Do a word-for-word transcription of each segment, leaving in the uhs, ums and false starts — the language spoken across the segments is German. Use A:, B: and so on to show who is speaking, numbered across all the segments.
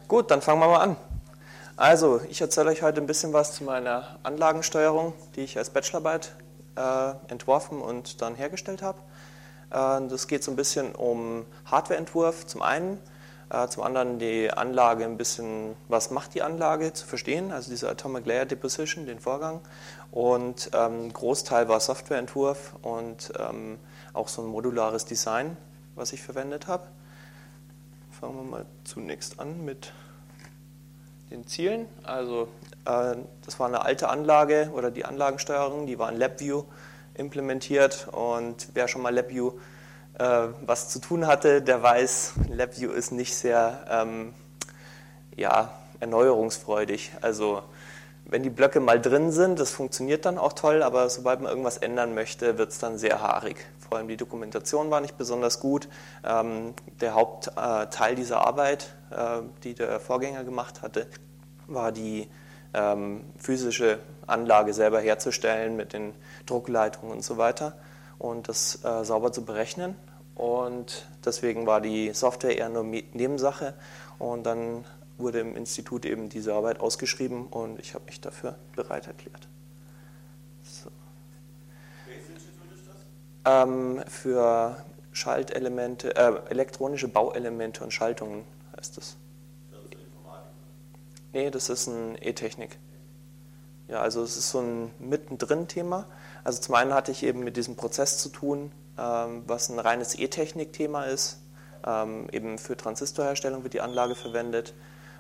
A: Gut, dann fangen wir mal an. Also, ich erzähle euch heute ein bisschen was zu meiner Anlagensteuerung, die ich als Bachelorarbeit äh, entworfen und dann hergestellt habe. Äh, das geht so ein bisschen um Hardwareentwurf zum einen, äh, zum anderen die Anlage ein bisschen, was macht die Anlage zu verstehen, also diese Atomic Layer Deposition, den Vorgang. Und ähm, Großteil war Softwareentwurf und ähm, auch so ein modulares Design, was ich verwendet habe. Fangen wir mal zunächst an mit den Zielen. Also äh, das war eine alte Anlage oder die Anlagensteuerung, die war in LabVIEW implementiert und wer schon mal LabVIEW äh, was zu tun hatte, der weiß, LabVIEW ist nicht sehr ähm, ja, erneuerungsfreudig. Also wenn die Blöcke mal drin sind, das funktioniert dann auch toll, aber sobald man irgendwas ändern möchte, wird es dann sehr haarig. Vor allem die Dokumentation war nicht besonders gut. Ähm, der Hauptteil dieser Arbeit, äh, die der Vorgänger gemacht hatte, war die ähm, physische Anlage selber herzustellen mit den Druckleitungen und so weiter und das äh, sauber zu berechnen. Und deswegen war die Software eher nur Nebensache und dann wurde im Institut eben diese Arbeit ausgeschrieben und ich habe mich dafür bereit erklärt. So.
B: Welches Institut ist das?
A: Ähm, für Schaltelemente, äh, elektronische Bauelemente und Schaltungen heißt es.
B: Das ist Informatik.
A: Nee, das ist ein E-Technik. Ja, also es ist so ein Mittendrin-Thema. Also zum einen hatte ich eben mit diesem Prozess zu tun, ähm, was ein reines E-Technik-Thema ist. Ähm, eben für Transistorherstellung wird die Anlage verwendet.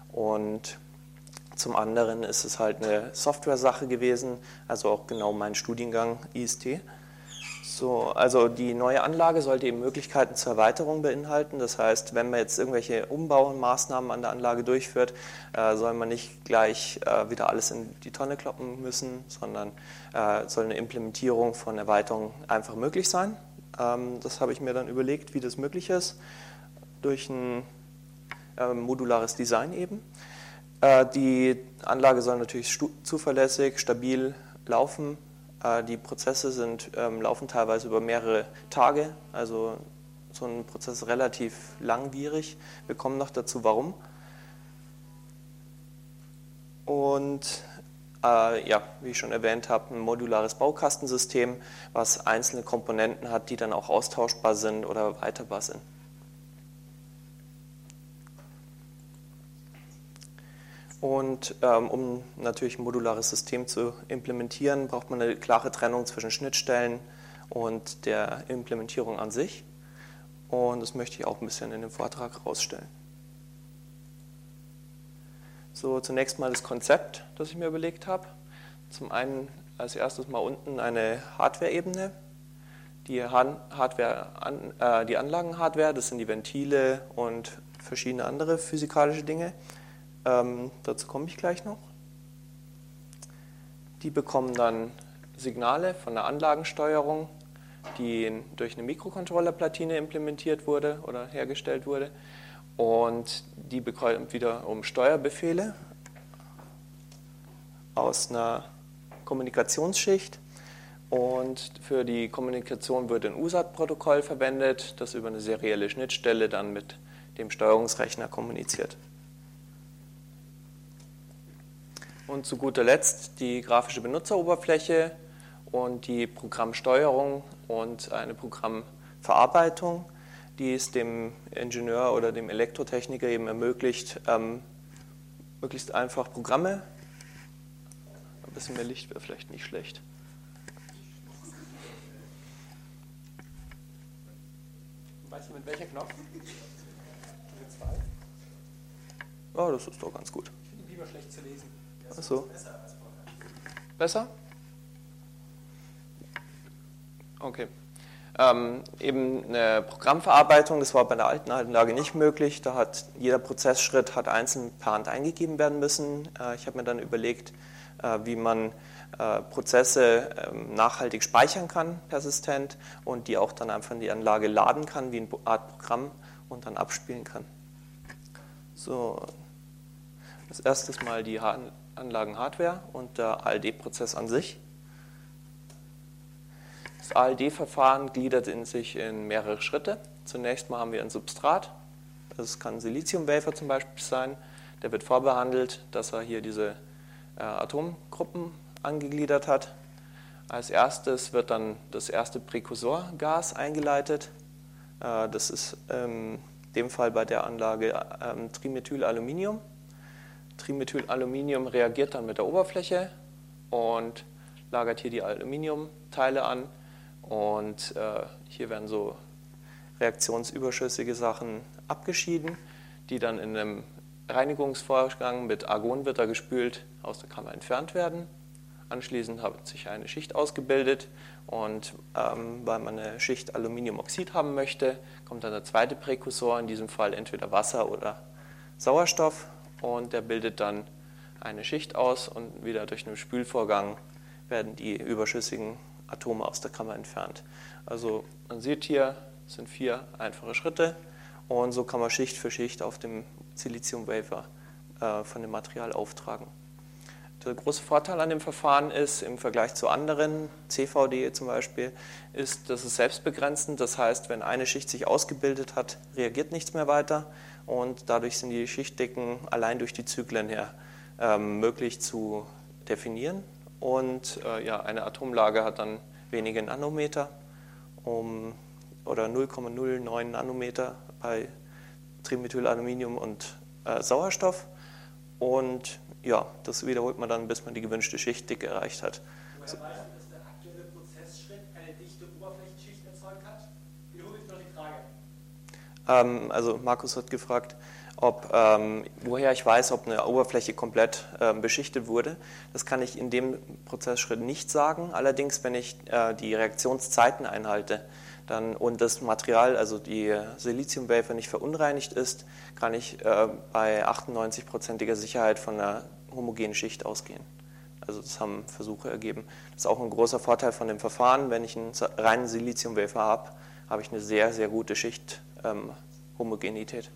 A: Und zum anderen ist es halt eine Software-Sache gewesen, also auch genau mein Studiengang I S T. So, also die neue Anlage sollte eben Möglichkeiten zur Erweiterung beinhalten. Das heißt, wenn man jetzt irgendwelche Umbaumaßnahmen an der Anlage durchführt, äh, soll man nicht gleich äh, wieder alles in die Tonne kloppen müssen, sondern äh, soll eine Implementierung von Erweiterungen einfach möglich sein. Ähm, das habe ich mir dann überlegt, wie das möglich ist, durch ein äh, modulares Design eben. Äh, die Anlage soll natürlich zuverlässig, stabil laufen. Die Prozesse sind, ähm, laufen teilweise über mehrere Tage, also so ein Prozess ist relativ langwierig. Wir kommen noch dazu, warum. Und äh, ja, wie ich schon erwähnt habe, ein modulares Baukastensystem, was einzelne Komponenten hat, die dann auch austauschbar sind oder erweiterbar sind. Und ähm, um natürlich ein modulares System zu implementieren, braucht man eine klare Trennung zwischen Schnittstellen und der Implementierung an sich. Und das möchte ich auch ein bisschen in dem Vortrag herausstellen. So, zunächst mal das Konzept, das ich mir überlegt habe. Zum einen als erstes mal unten eine Hardware-Ebene. Die, Hardware, äh, die Anlagenhardware, das sind die Ventile und verschiedene andere physikalische Dinge. Ähm, dazu komme ich gleich noch. Die bekommen dann Signale von der Anlagensteuerung, die durch eine Mikrocontrollerplatine implementiert wurde oder hergestellt wurde. Und die bekommen wiederum Steuerbefehle aus einer Kommunikationsschicht. Und für die Kommunikation wird ein U S A T-Protokoll verwendet, das über eine serielle Schnittstelle dann mit dem Steuerungsrechner kommuniziert. Und zu guter Letzt die grafische Benutzeroberfläche und die Programmsteuerung und eine Programmverarbeitung, die es dem Ingenieur oder dem Elektrotechniker eben ermöglicht, ähm, möglichst einfach Programme, ein bisschen mehr Licht wäre vielleicht nicht schlecht.
C: Weißt du mit welcher Knopf? Mit zwei?
A: Ja, das ist doch ganz gut.
C: Ich finde ihn lieber schlecht zu lesen.
A: Ach so.
C: Besser als vorher.
A: Besser? Okay. Ähm, eben eine Programmverarbeitung, das war bei der alten Anlage nicht möglich. Da hat jeder Prozessschritt hat einzeln per Hand eingegeben werden müssen. Äh, ich habe mir dann überlegt, äh, wie man äh, Prozesse äh, nachhaltig speichern kann, persistent, und die auch dann einfach in die Anlage laden kann, wie eine Art Programm, und dann abspielen kann. So, als erstes mal die Anlagenhardware und der A L D-Prozess an sich. Das A L D-Verfahren gliedert in sich in mehrere Schritte. Zunächst mal haben wir ein Substrat, das kann Silizium-Wafer zum Beispiel sein. Der wird vorbehandelt, dass er hier diese äh, Atomgruppen angegliedert hat. Als erstes wird dann das erste Präkursorgas eingeleitet. Äh, das ist in dem Fall bei der Anlage äh, Trimethylaluminium. Trimethylaluminium reagiert dann mit der Oberfläche und lagert hier die Aluminiumteile an. Und äh, hier werden so reaktionsüberschüssige Sachen abgeschieden, die dann in einem Reinigungsvorgang mit Argonwitter gespült aus der Kammer entfernt werden. Anschließend hat sich eine Schicht ausgebildet und ähm, weil man eine Schicht Aluminiumoxid haben möchte, kommt dann der zweite Präkursor, in diesem Fall entweder Wasser oder Sauerstoff, und der bildet dann eine Schicht aus und wieder durch einen Spülvorgang werden die überschüssigen Atome aus der Kammer entfernt. Also man sieht hier, es sind vier einfache Schritte und so kann man Schicht für Schicht auf dem Silizium-Wafer äh, von dem Material auftragen. Der große Vorteil an dem Verfahren ist, im Vergleich zu anderen, C V D zum Beispiel, ist, dass es selbstbegrenzend. Das heißt, wenn eine Schicht sich ausgebildet hat, reagiert nichts mehr weiter und dadurch sind die Schichtdicken allein durch die Zyklen her ähm, möglich zu definieren. Und äh, ja, eine Atomlage hat dann wenige Nanometer um, oder null Komma null neun Nanometer bei Trimethylaluminium und äh, Sauerstoff. Und ja, das wiederholt man dann, bis man die gewünschte Schichtdicke erreicht hat.
C: Woher weißt du, dass der aktuelle Prozessschritt eine dichte Oberflächenschicht erzeugt hat? Wiederhole ich noch die Frage.
A: Ähm, also Markus hat gefragt, ob, ähm, woher ich weiß, ob eine Oberfläche komplett ähm, beschichtet wurde. Das kann ich in dem Prozessschritt nicht sagen. Allerdings, wenn ich äh, die Reaktionszeiten einhalte dann, und das Material, also die Silizium-Wafer, nicht verunreinigt ist, kann ich äh, bei achtundneunzig-prozentiger Sicherheit von einer homogenen Schicht ausgehen. Also das haben Versuche ergeben. Das ist auch ein großer Vorteil von dem Verfahren. Wenn ich einen reinen Silizium-Wafer habe, habe ich eine sehr, sehr gute Schicht-Homogenität.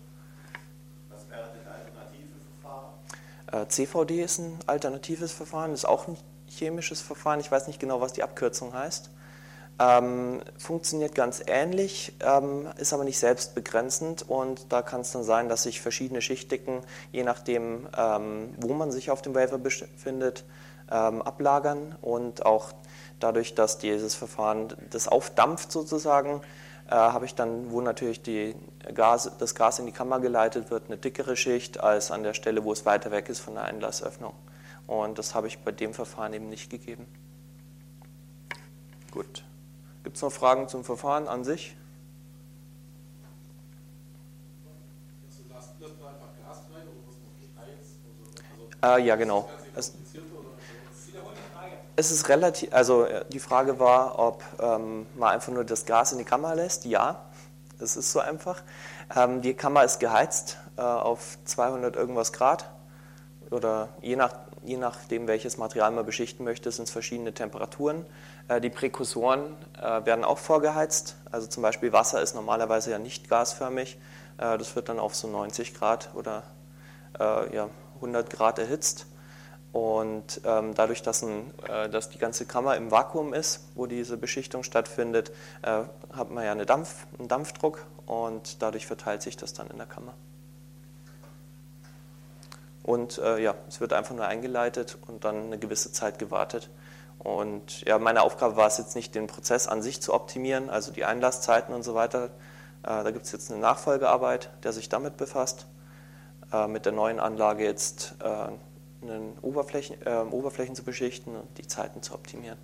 B: Was wäre denn ein alternatives Verfahren?
A: Äh, C V D ist ein alternatives Verfahren, ist auch ein chemisches Verfahren. Ich weiß nicht genau, was die Abkürzung heißt. Ähm, funktioniert ganz ähnlich, ähm, ist aber nicht selbstbegrenzend und da kann es dann sein, dass sich verschiedene Schichtdicken, je nachdem, ähm, wo man sich auf dem Wafer befindet, ähm, ablagern und auch dadurch, dass dieses Verfahren das aufdampft sozusagen, äh, habe ich dann, wo natürlich die Gas, das Gas in die Kammer geleitet wird, eine dickere Schicht als an der Stelle, wo es weiter weg ist von der Einlassöffnung. Und das habe ich bei dem Verfahren eben nicht gegeben. Gut. Gibt es noch Fragen zum Verfahren an sich? Äh, ja, genau. Es, es ist relativ, also die Frage war, ob ähm, man einfach nur das Gas in die Kammer lässt. Ja, es ist so einfach. Ähm, die Kammer ist geheizt äh, auf zweihundert irgendwas Grad oder je nach Je nachdem, welches Material man beschichten möchte, sind es verschiedene Temperaturen. Die Präkursoren werden auch vorgeheizt. Also zum Beispiel Wasser ist normalerweise ja nicht gasförmig. Das wird dann auf so neunzig Grad oder ja, hundert Grad erhitzt. Und dadurch, dass, ein, dass die ganze Kammer im Vakuum ist, wo diese Beschichtung stattfindet, hat man ja eine Dampf, einen Dampfdruck und dadurch verteilt sich das dann in der Kammer. Und äh, ja, es wird einfach nur eingeleitet und dann eine gewisse Zeit gewartet. Und ja, meine Aufgabe war es jetzt nicht, den Prozess an sich zu optimieren, also die Einlasszeiten und so weiter. Äh, da gibt es jetzt eine Nachfolgearbeit, der sich damit befasst. Äh, mit der neuen Anlage jetzt äh, einen Oberflächen, äh, Oberflächen zu beschichten und die Zeiten zu optimieren.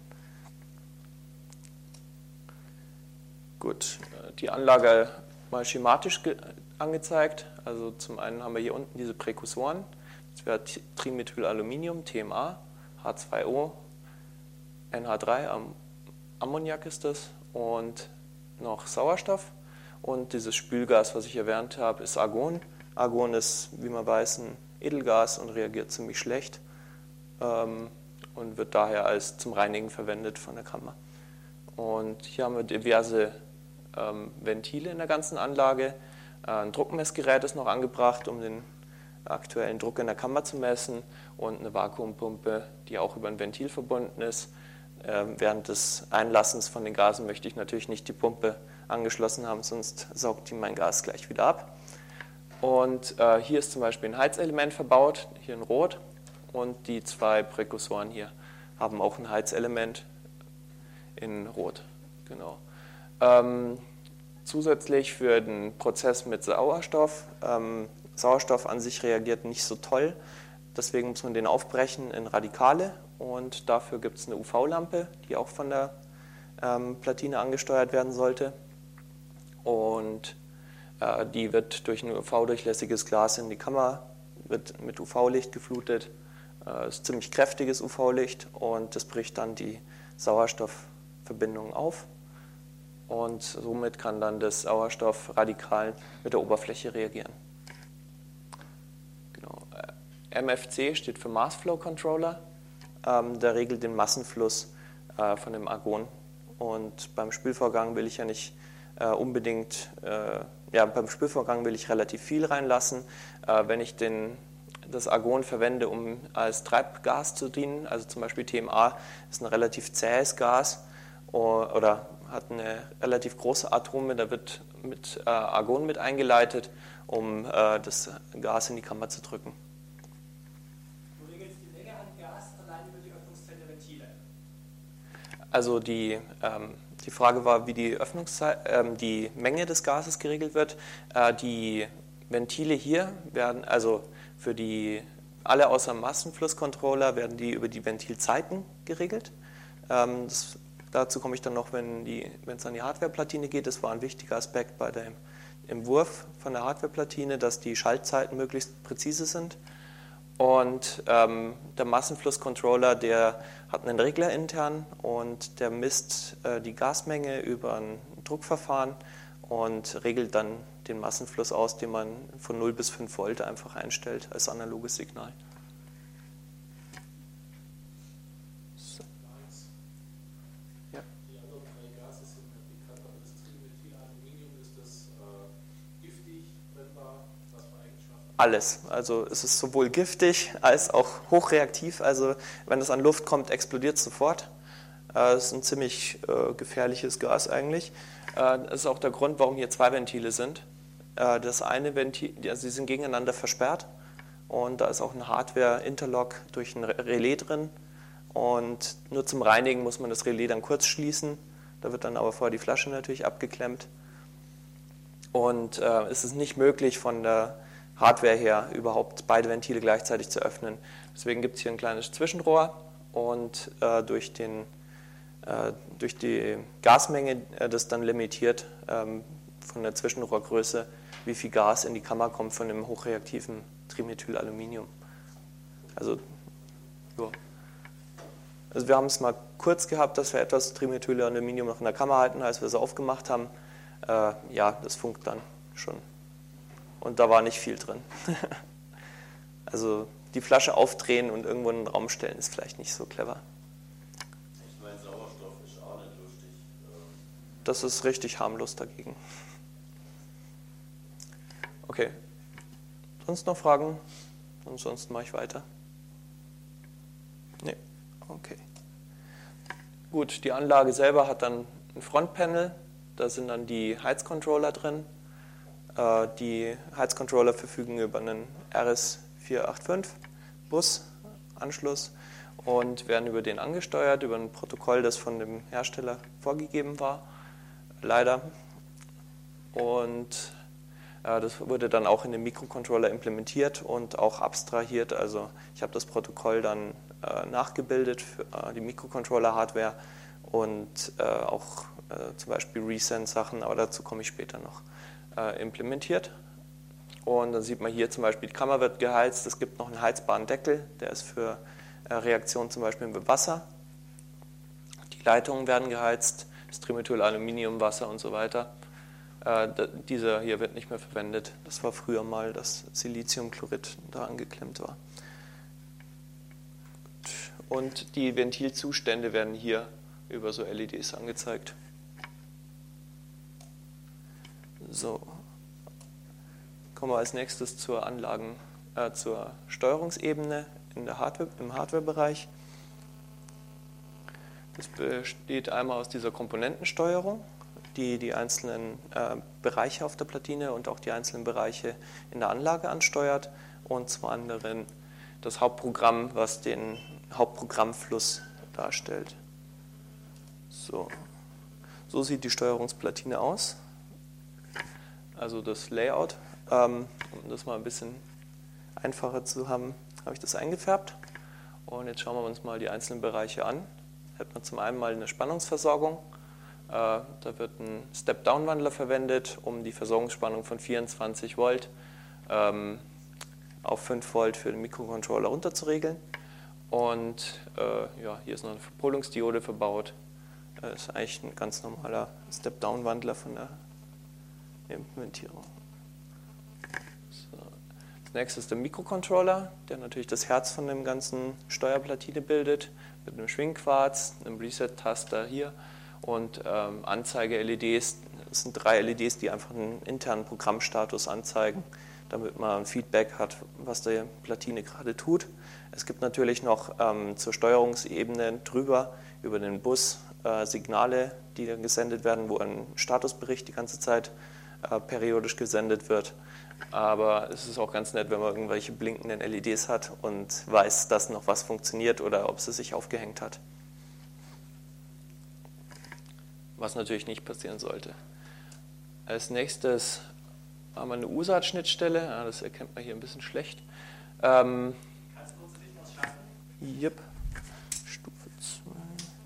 A: Gut, die Anlage mal schematisch angezeigt. Also zum einen haben wir hier unten diese Präkursoren. Das wäre Trimethylaluminium, T M A, H zwei O, N H drei, Am Ammoniak ist das und noch Sauerstoff. Und dieses Spülgas, was ich erwähnt habe, ist Argon. Argon ist, wie man weiß, ein Edelgas und reagiert ziemlich schlecht ähm, und wird daher als zum Reinigen verwendet von der Kammer. Und hier haben wir diverse ähm, Ventile in der ganzen Anlage. Ein Druckmessgerät ist noch angebracht, um den aktuellen Druck in der Kammer zu messen und eine Vakuumpumpe, die auch über ein Ventil verbunden ist. Während des Einlassens von den Gasen möchte ich natürlich nicht die Pumpe angeschlossen haben, sonst saugt die mein Gas gleich wieder ab. Und äh, hier ist zum Beispiel ein Heizelement verbaut, hier in Rot. Und die zwei Präkursoren hier haben auch ein Heizelement in Rot. Genau. Ähm, zusätzlich für den Prozess mit Sauerstoff. Ähm, Sauerstoff an sich reagiert nicht so toll. Deswegen muss man den aufbrechen in Radikale. Und dafür gibt es eine U V-Lampe, die auch von der ähm, Platine angesteuert werden sollte. Und äh, die wird durch ein U V-durchlässiges Glas in die Kammer, wird mit U V-Licht geflutet. Das ist ziemlich kräftiges U V-Licht und das bricht dann die Sauerstoffverbindung auf und somit kann dann das Sauerstoffradikal mit der Oberfläche reagieren. Genau. M F C steht für Mass Flow Controller, ähm, der regelt den Massenfluss äh, von dem Argon und beim Spülvorgang will ich ja nicht äh, unbedingt, äh, ja beim Spülvorgang will ich relativ viel reinlassen, äh, wenn ich den das Argon verwende, um als Treibgas zu dienen. Also zum Beispiel T M A ist ein relativ zähes Gas oder hat eine relativ große Atome, da wird mit äh, Argon mit eingeleitet, um äh, das Gas in die Kammer zu drücken.
C: Du regelst die Menge an Gas allein über die Öffnungszeit der Ventile.
A: Also die, ähm, die Frage war, wie die, Öffnungszeit, ähm, die Menge des Gases geregelt wird. Äh, die Ventile hier werden, also für die, alle außer Massenflusscontroller werden die über die Ventilzeiten geregelt. Ähm, das, dazu komme ich dann noch, wenn die, wenn es an die Hardwareplatine geht. Das war ein wichtiger Aspekt bei dem Entwurf von der Hardwareplatine, dass die Schaltzeiten möglichst präzise sind. Und ähm, der Massenflusscontroller, der hat einen Regler intern und der misst äh, die Gasmenge über ein Druckverfahren und regelt dann den Massenfluss aus, den man von null bis fünf Volt einfach einstellt als analoges Signal. So. Ja.
D: Die anderen drei Gase sind ja bekannt, aber das Trimethylaluminium, ist das äh, giftig, brennbar, was für Eigenschaften?
A: Alles. Also es ist sowohl giftig als auch hochreaktiv. Also wenn es an Luft kommt, explodiert es sofort. Es ist ein ziemlich äh, gefährliches Gas eigentlich. Das ist auch der Grund, warum hier zwei Ventile sind. Das eine Ventil, also sie sind gegeneinander versperrt und da ist auch ein Hardware-Interlock durch ein Relais drin und nur zum Reinigen muss man das Relais dann kurz schließen. Da wird dann aber vorher die Flasche natürlich abgeklemmt und äh, es ist nicht möglich von der Hardware her überhaupt beide Ventile gleichzeitig zu öffnen. Deswegen gibt es hier ein kleines Zwischenrohr und äh, durch den durch die Gasmenge, das dann limitiert ähm, von der Zwischenrohrgröße, wie viel Gas in die Kammer kommt von dem hochreaktiven Trimethylaluminium. Also, so. Also wir haben es mal kurz gehabt, dass wir etwas Trimethylaluminium noch in der Kammer halten, als wir es aufgemacht haben. Äh, ja, das funkt dann schon. Und da war nicht viel drin. Also die Flasche aufdrehen und irgendwo in den Raum stellen ist vielleicht nicht so clever. Das ist richtig harmlos dagegen. Okay. Sonst noch Fragen? Ansonsten mache ich weiter. Nee. Okay. Gut, die Anlage selber hat dann ein Frontpanel. Da sind dann die Heizcontroller drin. Die Heizcontroller verfügen über einen R S vier acht fünf Busanschluss und werden über den angesteuert, über ein Protokoll, das von dem Hersteller vorgegeben war. Leider. Und äh, das wurde dann auch in dem Mikrocontroller implementiert und auch abstrahiert. Also ich habe das Protokoll dann äh, nachgebildet für äh, die Mikrocontroller-Hardware und äh, auch äh, zum Beispiel Resend-Sachen, aber dazu komme ich später noch, äh, implementiert. Und dann sieht man hier zum Beispiel, die Kammer wird geheizt. Es gibt noch einen heizbaren Deckel, der ist für äh, Reaktionen zum Beispiel mit Wasser. Die Leitungen werden geheizt. Das Trimethylaluminium, Wasser und so weiter. Äh, dieser hier wird nicht mehr verwendet. Das war früher mal, dass Siliziumchlorid da angeklemmt war. Und die Ventilzustände werden hier über so L E Ds angezeigt. So. Kommen wir als nächstes zur Anlagen, äh, zur Steuerungsebene in der Hardware, im Hardware-Bereich. Das besteht einmal aus dieser Komponentensteuerung. die die einzelnen äh, Bereiche auf der Platine und auch die einzelnen Bereiche in der Anlage ansteuert, und zum anderen das Hauptprogramm, was den Hauptprogrammfluss darstellt. So, so sieht die Steuerungsplatine aus. Also das Layout, ähm, um das mal ein bisschen einfacher zu haben, habe ich das eingefärbt. Und jetzt schauen wir uns mal die einzelnen Bereiche an. Da hat man zum einen mal eine Spannungsversorgung. Äh, da wird ein Step-Down-Wandler verwendet, um die Versorgungsspannung von vierundzwanzig Volt ähm, auf fünf Volt für den Mikrocontroller runterzuregeln. Und äh, ja, hier ist noch eine Verpolungsdiode verbaut. Das ist eigentlich ein ganz normaler Step-Down-Wandler von der Implementierung. So. Als nächstes ist der Mikrocontroller, der natürlich das Herz von dem ganzen Steuerplatine bildet, mit einem Schwingquarz, einem Reset-Taster hier und ähm, Anzeige-L E Ds. Das sind drei L E Ds, die einfach einen internen Programmstatus anzeigen, damit man ein Feedback hat, was die Platine gerade tut. Es gibt natürlich noch ähm, zur Steuerungsebene drüber, über den Bus, äh, Signale, die dann gesendet werden, wo ein Statusbericht die ganze Zeit äh, periodisch gesendet wird. Aber es ist auch ganz nett, wenn man irgendwelche blinkenden L E Ds hat und weiß, dass noch was funktioniert oder ob sie sich aufgehängt hat. Was natürlich nicht passieren sollte. Als nächstes haben wir eine U S A T-Schnittstelle. Ja, das erkennt man hier ein bisschen schlecht. Ähm,
C: Kannst du uns nicht was schaffen?
A: Yep. Stufe zwei.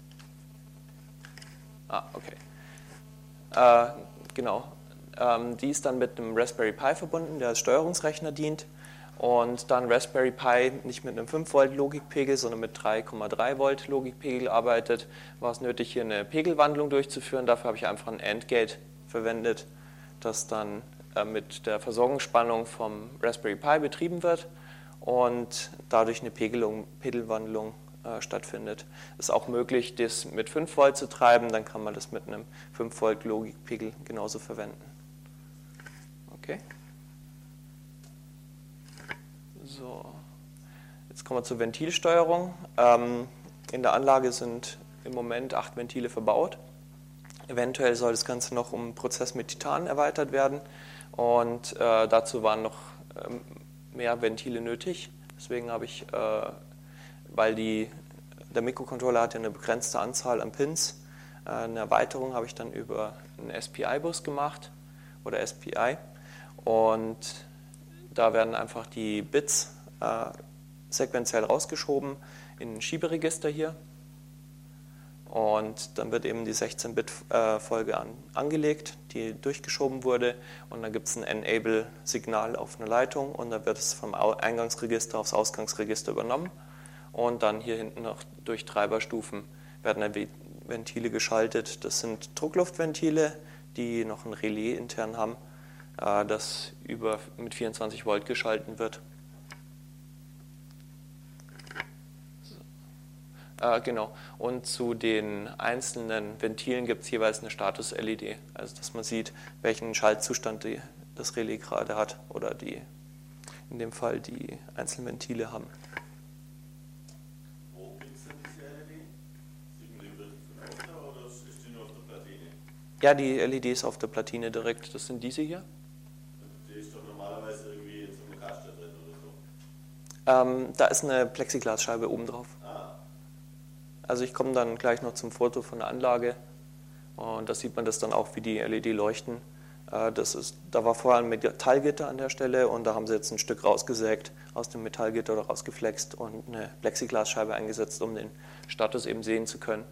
A: Ah, okay. Äh, genau. Ähm, die ist dann mit einem Raspberry Pi verbunden, der als Steuerungsrechner dient. Und dann Raspberry Pi nicht mit einem fünf Volt Logikpegel, sondern mit drei Komma drei Volt Logikpegel arbeitet, war es nötig, hier eine Pegelwandlung durchzuführen. Dafür habe ich einfach ein AND-Gate verwendet, das dann äh, mit der Versorgungsspannung vom Raspberry Pi betrieben wird und dadurch eine Pegelung, Pegelwandlung äh, stattfindet. Es ist auch möglich, das mit fünf Volt zu treiben, dann kann man das mit einem fünf Volt Logikpegel genauso verwenden. Okay. So, jetzt kommen wir zur Ventilsteuerung. Ähm, in der Anlage sind im Moment acht Ventile verbaut. Eventuell soll das Ganze noch um einen Prozess mit Titan erweitert werden und äh, dazu waren noch ähm, mehr Ventile nötig. Deswegen habe ich, äh, weil die, der Mikrocontroller hat ja eine begrenzte Anzahl an Pins, äh, eine Erweiterung habe ich dann über einen S P I-Bus gemacht oder S P I und da werden einfach die Bits äh, sequenziell rausgeschoben in ein Schieberegister hier. Und dann wird eben die sechzehn Bit Folge an, angelegt, die durchgeschoben wurde. Und dann gibt es ein Enable-Signal auf eine Leitung und dann wird es vom Eingangsregister aufs Ausgangsregister übernommen. Und dann hier hinten noch durch Treiberstufen werden dann Ventile geschaltet. Das sind Druckluftventile, die noch ein Relais intern haben, das über, mit vierundzwanzig Volt geschalten wird. So. Äh, genau. Und zu den einzelnen Ventilen gibt es jeweils eine Status-L E D, also dass man sieht, welchen Schaltzustand die, das Relais gerade hat oder die, in dem Fall die einzelnen Ventile haben.
B: Wo gibt es denn diese L E D? Sieht man die wirklich von außen oder ist die nur auf der Platine?
A: Ja, die L E D ist auf der Platine direkt. Das sind diese hier.
B: Die ist doch normalerweise irgendwie in so einem Kasten drin oder so.
A: Ähm, da ist eine Plexiglasscheibe oben drauf.
B: Ah.
A: Also ich komme dann gleich noch zum Foto von der Anlage und da sieht man das dann auch, wie die L E D leuchten. Äh, das ist, da war vorher ein Metallgitter an der Stelle und da haben sie jetzt ein Stück rausgesägt aus dem Metallgitter oder rausgeflext und eine Plexiglasscheibe eingesetzt, um den Status eben sehen zu können.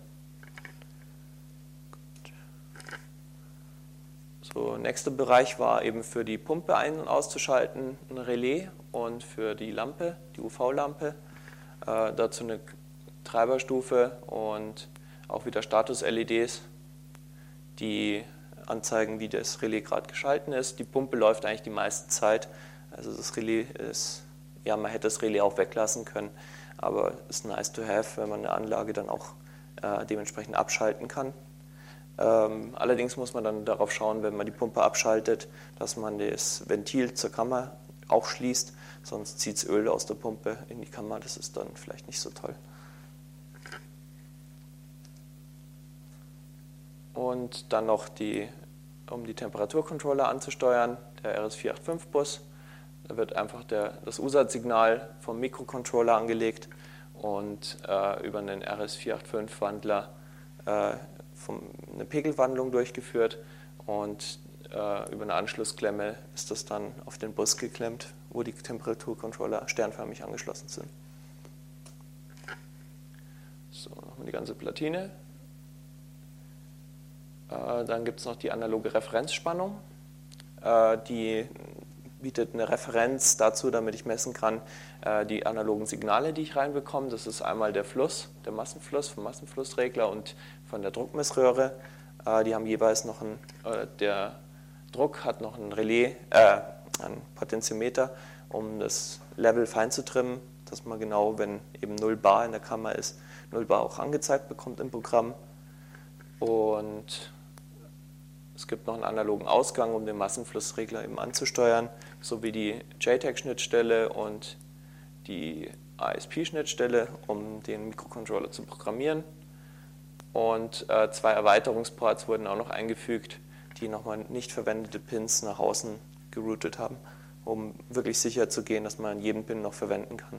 A: So, nächster Bereich war eben für die Pumpe ein- und auszuschalten ein Relais und für die Lampe, die U V-Lampe, äh, dazu eine Treiberstufe und auch wieder Status-L E Ds, die anzeigen, wie das Relais gerade geschalten ist. Die Pumpe läuft eigentlich die meiste Zeit, also das Relais ist, ja, man hätte das Relais auch weglassen können, aber ist nice to have, wenn man eine Anlage dann auch äh, dementsprechend abschalten kann. Ähm, allerdings muss man dann darauf schauen, wenn man die Pumpe abschaltet, dass man das Ventil zur Kammer auch schließt, sonst zieht es Öl aus der Pumpe in die Kammer, das ist dann vielleicht nicht so toll. und dann noch die, um die Temperaturcontroller anzusteuern, der R S vier acht fünf Bus. Da wird einfach der, das U S A T-Signal vom Mikrocontroller angelegt und äh, über einen R S vier acht fünf Wandler äh, vom, eine Pegelwandlung durchgeführt und äh, über eine Anschlussklemme ist das dann auf den Bus geklemmt, wo die Temperaturcontroller sternförmig angeschlossen sind. So, nochmal die ganze Platine. Äh, dann gibt es noch die analoge Referenzspannung. Äh, die bietet eine Referenz dazu, damit ich messen kann, äh, die analogen Signale, die ich reinbekomme. Das ist einmal der Fluss, der Massenfluss vom Massenflussregler und von der Druckmessröhre. Äh, die haben jeweils noch ein, äh, der Druck hat noch ein Relais, äh, ein Potentiometer, um das Level fein zu trimmen, dass man genau, wenn eben null Bar in der Kammer ist, null Bar auch angezeigt bekommt im Programm. Und es gibt noch einen analogen Ausgang, um den Massenflussregler eben anzusteuern, sowie die J TAG-Schnittstelle und die I S P-Schnittstelle, um den Mikrocontroller zu programmieren. Und äh, zwei Erweiterungsports wurden auch noch eingefügt, die nochmal nicht verwendete Pins nach außen geroutet haben, um wirklich sicher zu gehen, dass man jeden Pin noch verwenden kann.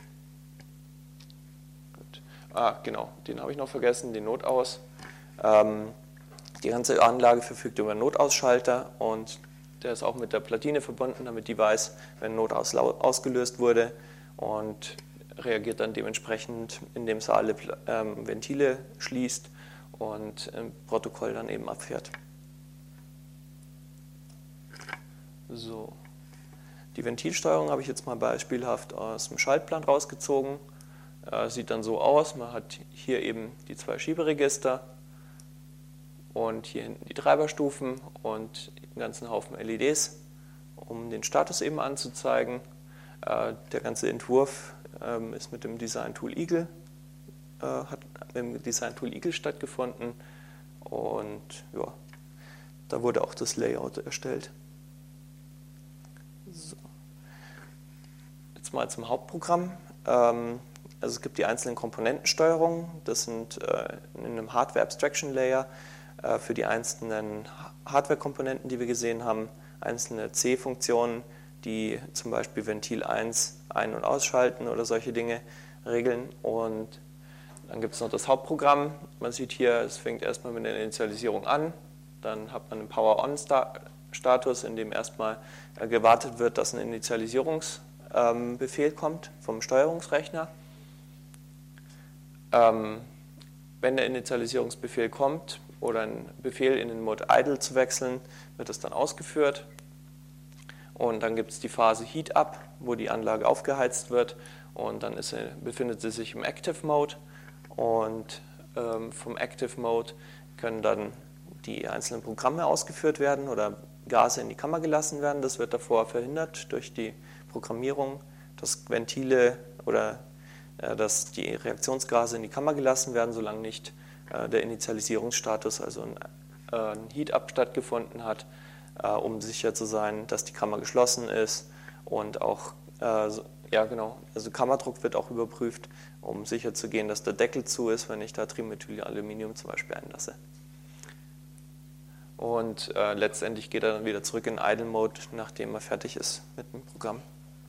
A: Gut. Ah, genau, den habe ich noch vergessen, den Notaus. Ähm, die ganze Anlage verfügt über einen Notausschalter und der ist auch mit der Platine verbunden, damit die weiß, wenn Notaus ausgelöst wurde und reagiert dann dementsprechend, indem es alle ähm, Ventile schließt und im Protokoll dann eben abfährt. So. Die Ventilsteuerung habe ich jetzt mal beispielhaft aus dem Schaltplan rausgezogen. Äh, sieht dann so aus, man hat hier eben die zwei Schieberegister und hier hinten die Treiberstufen und einen ganzen Haufen L E Ds, um den Status eben anzuzeigen. Äh, der ganze Entwurf ähm, ist mit dem Design Tool Eagle, äh, hat mit dem Design Tool Eagle stattgefunden und ja, da wurde auch das Layout erstellt. So. Jetzt mal zum Hauptprogramm. Ähm, also es gibt die einzelnen Komponentensteuerungen. Das sind äh, in einem Hardware Abstraction Layer äh, für die einzelnen Hardware-Komponenten, die wir gesehen haben, einzelne C-Funktionen, die zum Beispiel Ventil eins ein- und ausschalten oder solche Dinge regeln. Und dann gibt es noch das Hauptprogramm. Man sieht hier, es fängt erstmal mit der Initialisierung an. Dann hat man einen Power-On-Status, in dem erstmal äh, gewartet wird, dass ein Initialisierungsbefehl ähm, kommt vom Steuerungsrechner. Ähm, wenn der Initialisierungsbefehl kommt oder ein Befehl in den Mode Idle zu wechseln, wird das dann ausgeführt. Und dann gibt es die Phase Heat Up, wo die Anlage aufgeheizt wird und dann ist, befindet sie sich im Active Mode und ähm, vom Active Mode können dann die einzelnen Programme ausgeführt werden oder Gase in die Kammer gelassen werden. Das wird davor verhindert durch die Programmierung, dass Ventile oder äh, dass die Reaktionsgase in die Kammer gelassen werden, solange nicht äh, der Initialisierungsstatus, also ein, äh, ein Heat-Up stattgefunden hat, äh, um sicher zu sein, dass die Kammer geschlossen ist und auch, äh, so, ja genau, also Kammerdruck wird auch überprüft, um sicher zu gehen, dass der Deckel zu ist, wenn ich da Trimethylaluminium zum Beispiel einlasse. Und äh, letztendlich geht er dann wieder zurück in Idle Mode, nachdem er fertig ist mit dem Programm.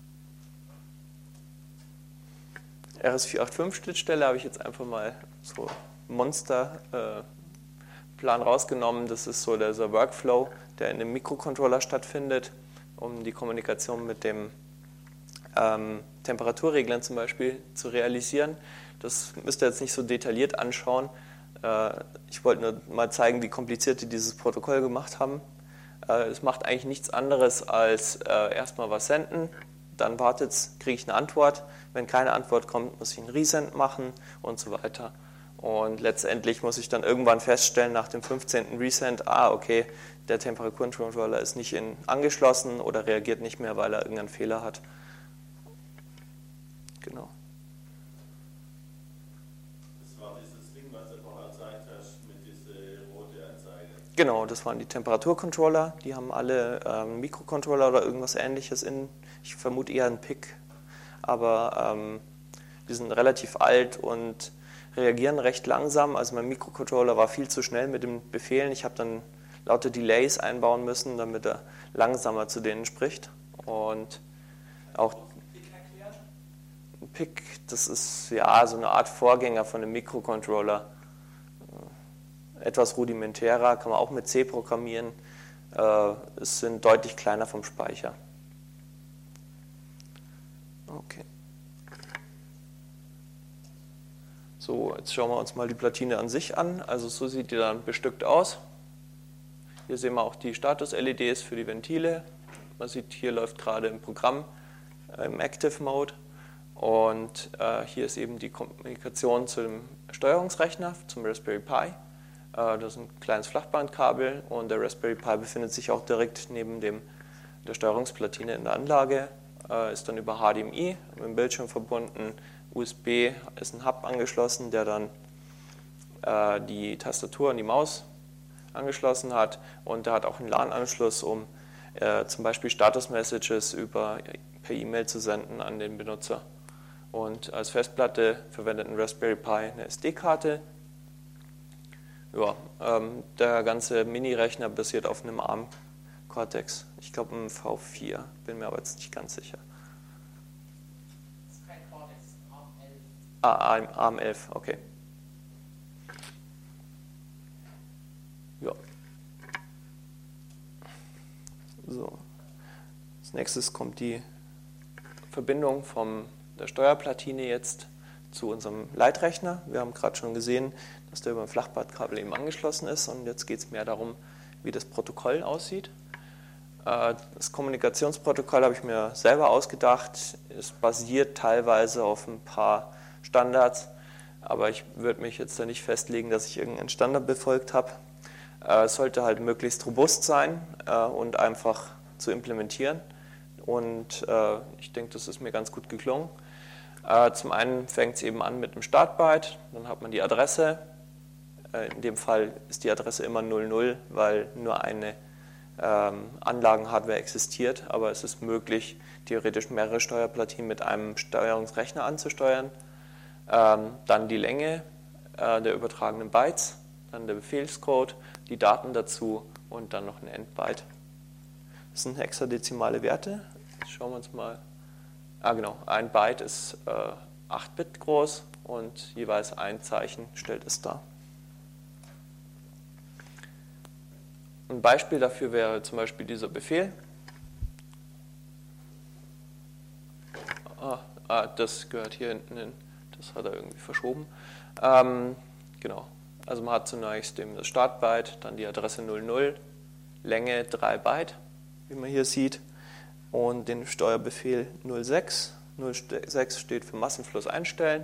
A: R S vier acht fünf Schnittstelle habe ich jetzt einfach mal so Monsterplan äh, rausgenommen. Das ist so dieser Workflow, der in dem Mikrocontroller stattfindet, um die Kommunikation mit dem ähm, Temperaturreglern zum Beispiel zu realisieren. Das müsst ihr jetzt nicht so detailliert anschauen. Ich wollte nur mal zeigen, wie kompliziert die dieses Protokoll gemacht haben. Es macht eigentlich nichts anderes als erstmal was senden, dann wartet es, kriege ich eine Antwort. Wenn keine Antwort kommt, muss ich einen Resend machen und so weiter. Und letztendlich muss ich dann irgendwann feststellen, nach dem fünfzehnten Resend, ah, okay, der Temperaturcontroller ist nicht in, angeschlossen oder reagiert nicht mehr, weil er irgendeinen Fehler hat. Genau. Genau, das waren die Temperaturcontroller. Die haben alle ähm, Mikrocontroller oder irgendwas Ähnliches in. Ich vermute eher ein P I C, aber ähm, die sind relativ alt und reagieren recht langsam. Also mein Mikrocontroller war viel zu schnell mit den Befehlen. Ich habe dann lauter Delays einbauen müssen, damit er langsamer zu denen spricht. Und auch P I C, das ist ja so eine Art Vorgänger von einem Mikrocontroller. Etwas rudimentärer, kann man auch mit C programmieren. Es sind deutlich kleiner vom Speicher. Okay. So, jetzt schauen wir uns mal die Platine an sich an. Also so sieht die dann bestückt aus. Hier sehen wir auch die Status-L E Ds für die Ventile. Man sieht, hier läuft gerade ein Programm im Active Mode. Und äh, hier ist eben die Kommunikation zum Steuerungsrechner, zum Raspberry Pi. Äh, das ist ein kleines Flachbandkabel und der Raspberry Pi befindet sich auch direkt neben dem, der Steuerungsplatine in der Anlage. Äh, ist dann über H D M I mit dem Bildschirm verbunden. U S B ist ein Hub angeschlossen, der dann äh, die Tastatur und die Maus angeschlossen hat. Und der hat auch einen LAN-Anschluss, um äh, zum Beispiel Status-Messages über, per E-Mail zu senden an den Benutzer. Und als Festplatte verwendet ein Raspberry Pi eine S D-Karte. Ja, ähm, der ganze Mini-Rechner basiert auf einem ARM Cortex. Ich glaube einem V vier, bin mir aber jetzt nicht ganz sicher.
C: Das ist kein Cortex, ARM elf.
A: Ah, ARM elf, okay. Ja. So. Als nächstes kommt die Verbindung vom der Steuerplatine jetzt zu unserem Leitrechner. Wir haben gerade schon gesehen, dass der über ein Flachbandkabel eben angeschlossen ist und jetzt geht es mehr darum, wie das Protokoll aussieht. Das Kommunikationsprotokoll habe ich mir selber ausgedacht. Es basiert teilweise auf ein paar Standards, aber ich würde mich jetzt da nicht festlegen, dass ich irgendeinen Standard befolgt habe. Es sollte halt möglichst robust sein und einfach zu implementieren. Und äh, ich denke, das ist mir ganz gut geklungen. Äh, zum einen fängt es eben an mit einem Startbyte, dann hat man die Adresse. Äh, in dem Fall ist die Adresse immer null null, weil nur eine ähm, Anlagenhardware existiert. Aber es ist möglich, theoretisch mehrere Steuerplatinen mit einem Steuerungsrechner anzusteuern. Ähm, dann die Länge äh, der übertragenen Bytes, dann der Befehlscode, die Daten dazu und dann noch ein Endbyte. Das sind hexadezimale Werte. Jetzt schauen wir uns mal. Ah, genau. Ein Byte ist äh, acht Bit groß und jeweils ein Zeichen stellt es dar. Ein Beispiel dafür wäre zum Beispiel dieser Befehl. Ah, ah, das gehört hier hinten hin. Das hat er irgendwie verschoben. Ähm, genau. Also man hat zunächst eben das Startbyte, dann die Adresse null null, Länge drei Byte, wie man hier sieht, und den Steuerbefehl null sechs. null sechs steht für Massenfluss einstellen.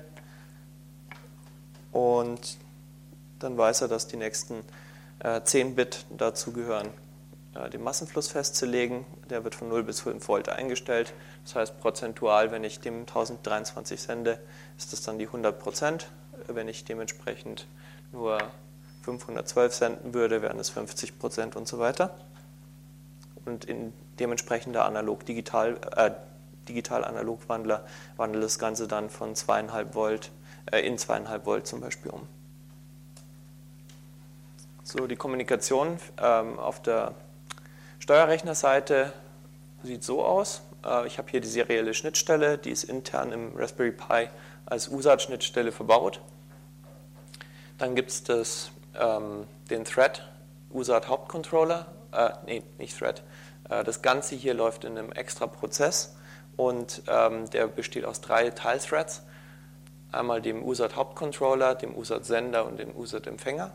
A: Und dann weiß er, dass die nächsten äh, zehn Bit dazu gehören, äh, den Massenfluss festzulegen. Der wird von null bis fünf Volt eingestellt. Das heißt, prozentual, wenn ich dem tausenddreiundzwanzig sende, ist das dann die hundert Prozent. Wenn ich dementsprechend nur fünfhundertzwölf senden würde, wären es fünfzig Prozent und so weiter. Und in dementsprechender Analog-Digital, äh, Digital-Analog-Wandler wandelt das Ganze dann von zweieinhalb Volt äh, in zweieinhalb Volt zum Beispiel um. So, die Kommunikation ähm, auf der Steuerrechnerseite sieht so aus. Äh, ich habe hier die serielle Schnittstelle, die ist intern im Raspberry Pi als U S A T-Schnittstelle verbaut. Dann gibt es das, ähm, den Thread U S A T Hauptcontroller, äh, nee, nicht Thread. Äh, das Ganze hier läuft in einem extra Prozess und ähm, der besteht aus drei Teilthreads. Einmal dem U S A T Hauptcontroller, dem U S A T Sender und dem U S A T Empfänger.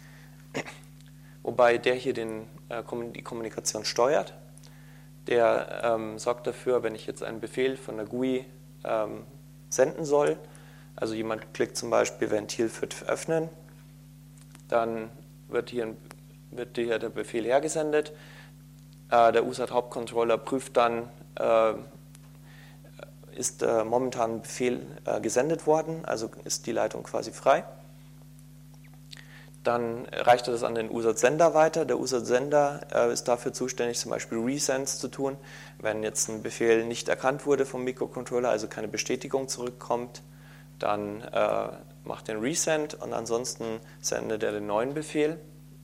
A: Wobei der hier den, äh, die Kommunikation steuert. Der ähm, sorgt dafür, wenn ich jetzt einen Befehl von der G U I ähm, senden soll, also jemand klickt zum Beispiel Ventil F I T öffnen, dann wird hier, wird hier der Befehl hergesendet. Äh, der U S A T-Hauptcontroller prüft dann, äh, ist äh, momentan ein Befehl äh, gesendet worden, also ist die Leitung quasi frei. Dann reicht er das an den U S A T-Sender weiter. Der U S A T-Sender äh, ist dafür zuständig, zum Beispiel Resends zu tun. Wenn jetzt ein Befehl nicht erkannt wurde vom Mikrocontroller, also keine Bestätigung zurückkommt, dann äh, macht den Resend und ansonsten sendet er den neuen Befehl.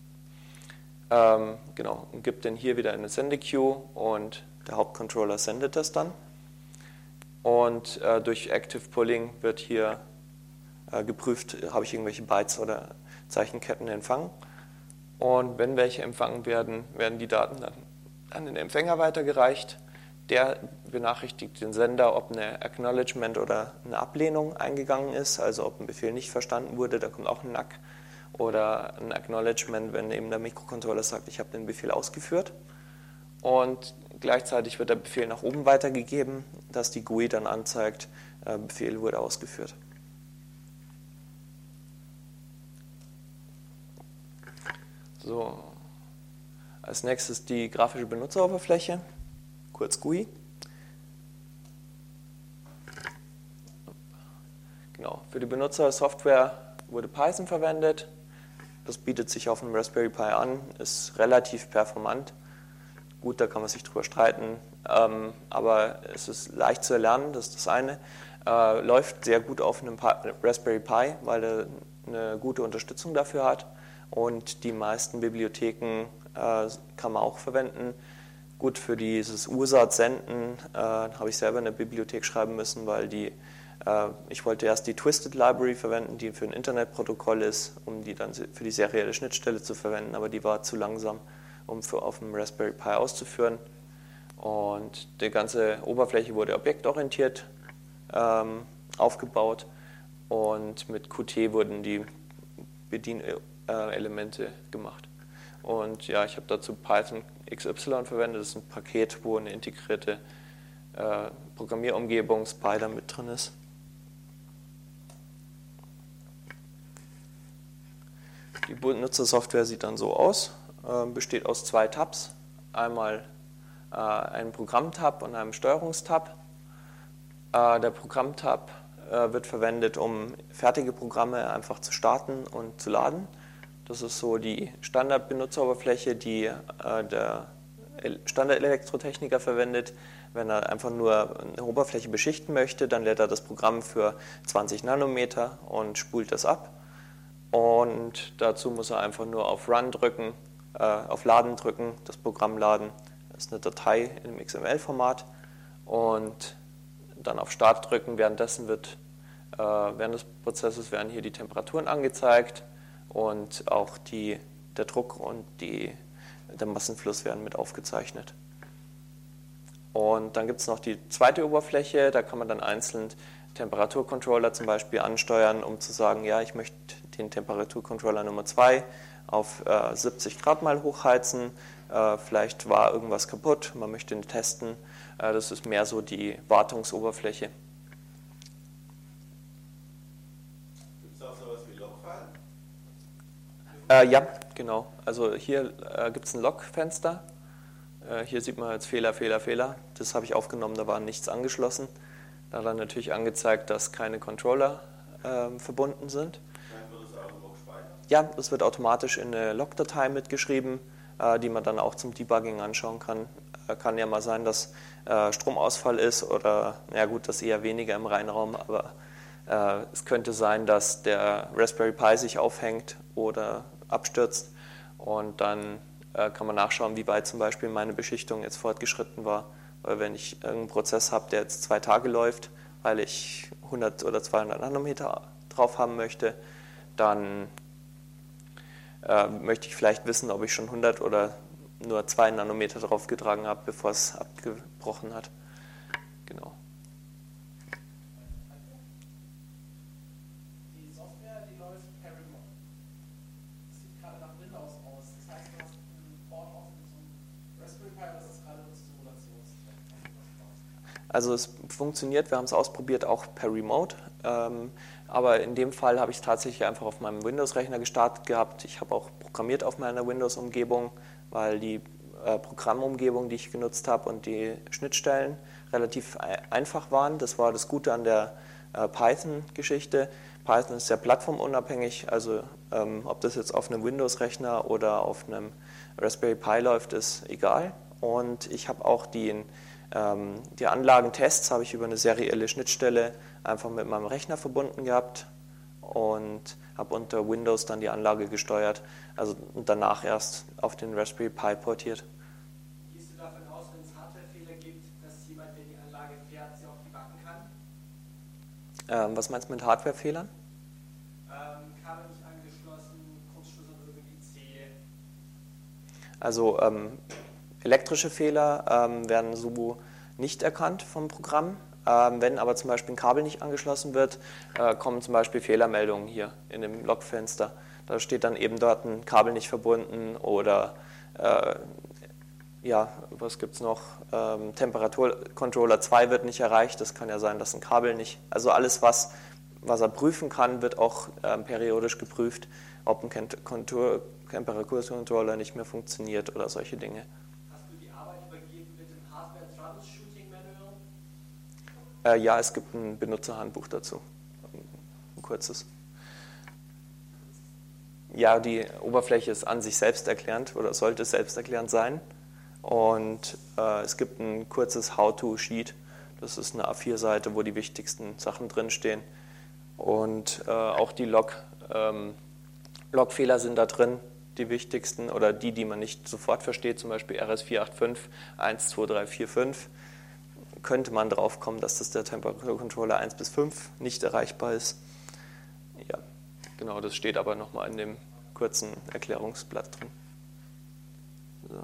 A: Ähm, genau, und gibt den hier wieder in eine Sendequeue und der Hauptcontroller sendet das dann. Und äh, durch Active Pulling wird hier äh, geprüft, habe ich irgendwelche Bytes oder Zeichenketten empfangen. Und wenn welche empfangen werden, werden die Daten dann an den Empfänger weitergereicht. Der benachrichtigt den Sender, ob eine Acknowledgement oder eine Ablehnung eingegangen ist, also ob ein Befehl nicht verstanden wurde, da kommt auch ein N A C. Oder ein Acknowledgement, wenn eben der Mikrocontroller sagt, ich habe den Befehl ausgeführt. Und gleichzeitig wird der Befehl nach oben weitergegeben, dass die G U I dann anzeigt, äh, Befehl wurde ausgeführt. So, als nächstes die grafische Benutzeroberfläche, kurz G U I. Genau, für die Benutzersoftware wurde Python verwendet. Das bietet sich auf einem Raspberry Pi an, ist relativ performant. Gut, da kann man sich drüber streiten, ähm, aber es ist leicht zu erlernen, das ist das eine. Äh, läuft sehr gut auf einem Raspberry Pi, weil er eine gute Unterstützung dafür hat. Und die meisten Bibliotheken äh, kann man auch verwenden. Gut, für dieses U S A T-Senden äh, habe ich selber eine Bibliothek schreiben müssen, weil die, äh, ich wollte erst die Twisted Library verwenden, die für ein Internetprotokoll ist, um die dann für die serielle Schnittstelle zu verwenden, aber die war zu langsam, um für auf dem Raspberry Pi auszuführen. Und die ganze Oberfläche wurde objektorientiert ähm, aufgebaut und mit Qt wurden die Bedienelemente gemacht. Und ja, ich habe dazu Python X Y verwendet, das ist ein Paket, wo eine integrierte äh, Programmierumgebung Spider mit drin ist. Die Benutzersoftware sieht dann so aus, äh, besteht aus zwei Tabs, einmal äh, einem Programmtab und einem Steuerungstab. Äh, der Programmtab äh, wird verwendet, um fertige Programme einfach zu starten und zu laden. Das ist so die Standard-Benutzeroberfläche, die äh, der Standard-Elektrotechniker verwendet. Wenn er einfach nur eine Oberfläche beschichten möchte, dann lädt er das Programm für zwanzig Nanometer und spult das ab. Und dazu muss er einfach nur auf Run drücken, äh, auf Laden drücken, das Programm laden. Das ist eine Datei im X M L-Format. Und dann auf Start drücken. Währenddessen wird, äh, während des Prozesses werden hier die Temperaturen angezeigt. Und auch die, der Druck und die, der Massenfluss werden mit aufgezeichnet. Und dann gibt es noch die zweite Oberfläche, da kann man dann einzeln Temperaturcontroller zum Beispiel ansteuern, um zu sagen, ja, ich möchte den Temperaturcontroller Nummer zwei auf äh, siebzig Grad mal hochheizen, äh, vielleicht war irgendwas kaputt, man möchte ihn testen. Äh, das ist mehr so die Wartungsoberfläche. Äh, ja, genau. Also hier äh, gibt es ein Log-Fenster. Äh, hier sieht man jetzt Fehler, Fehler, Fehler. Das habe ich aufgenommen, da war nichts angeschlossen. Da dann natürlich angezeigt, dass keine Controller äh, verbunden sind.
B: Dann wird es auch im Log speichern?
A: Ja, das wird automatisch in eine Log-Datei mitgeschrieben, äh, die man dann auch zum Debugging anschauen kann. Äh, kann ja mal sein, dass äh, Stromausfall ist oder, ja gut, das eher weniger im Reinraum, aber äh, es könnte sein, dass der Raspberry Pi sich aufhängt oder abstürzt und dann äh, kann man nachschauen, wie weit zum Beispiel meine Beschichtung jetzt fortgeschritten war. Weil wenn ich irgendeinen Prozess habe, der jetzt zwei Tage läuft, weil ich hundert oder zweihundert Nanometer drauf haben möchte, dann äh, möchte ich vielleicht wissen, ob ich schon hundert oder nur zwei Nanometer drauf getragen habe, bevor es abgebrochen hat. Genau.
C: Die Software, die läuft per Remote. Das sieht gerade nach Windows aus. Das heißt, du hast einen Port offen zum Raspberry Pi, das ist gerade unsere Simulationszweck.
A: Also es funktioniert, wir haben es ausprobiert, auch per Remote. Ähm, aber in dem Fall habe ich es tatsächlich einfach auf meinem Windows-Rechner gestartet gehabt. Ich habe auch programmiert auf meiner Windows-Umgebung, weil die äh, Programmumgebung, die ich genutzt habe und die Schnittstellen relativ einfach waren. Das war das Gute an der äh, Python-Geschichte. Python ist sehr plattformunabhängig, also ähm, ob das jetzt auf einem Windows-Rechner oder auf einem Raspberry Pi läuft, ist egal. Und ich habe auch den Ähm, die Anlagentests habe ich über eine serielle Schnittstelle einfach mit meinem Rechner verbunden gehabt und habe unter Windows dann die Anlage gesteuert, also und danach erst auf den Raspberry Pi portiert.
C: Gehst du davon aus, wenn es Hardwarefehler gibt, dass jemand, der die Anlage fährt, sie auch debuggen kann?
A: Ähm, was meinst du mit Hardwarefehlern?
C: Ähm, Kabel nicht angeschlossen, Kurzschluss an irgendwie C.
A: Also ähm, elektrische Fehler ähm, werden so nicht erkannt vom Programm. Ähm, wenn aber zum Beispiel ein Kabel nicht angeschlossen wird, äh, kommen zum Beispiel Fehlermeldungen hier in dem Logfenster. Da steht dann eben dort ein Kabel nicht verbunden oder äh, ja, was gibt es noch? Ähm, Temperaturcontroller zwei wird nicht erreicht. Das kann ja sein, dass ein Kabel nicht. Also alles, was, was er prüfen kann, wird auch ähm, periodisch geprüft, ob ein Kontur, Temperaturcontroller nicht mehr funktioniert oder solche Dinge.
C: Hast du die Arbeit übergeben mit dem Hardware Troubleshooting Manual?
A: Äh, ja, es gibt ein Benutzerhandbuch dazu. Ein kurzes. Ja, die Oberfläche ist an sich selbsterklärend oder sollte selbsterklärend sein. Und äh, es gibt ein kurzes How-to-Sheet. Das ist eine A vier Seite, wo die wichtigsten Sachen drinstehen. Und äh, auch die Log, ähm, Logfehler sind da drin, die wichtigsten oder die, die man nicht sofort versteht, zum Beispiel R S vier acht fünf eins zwei drei vier fünf. Könnte man drauf kommen, dass das der Temperaturcontroller eins bis fünf nicht erreichbar ist. Ja, genau, das steht aber nochmal in dem kurzen Erklärungsblatt drin. So.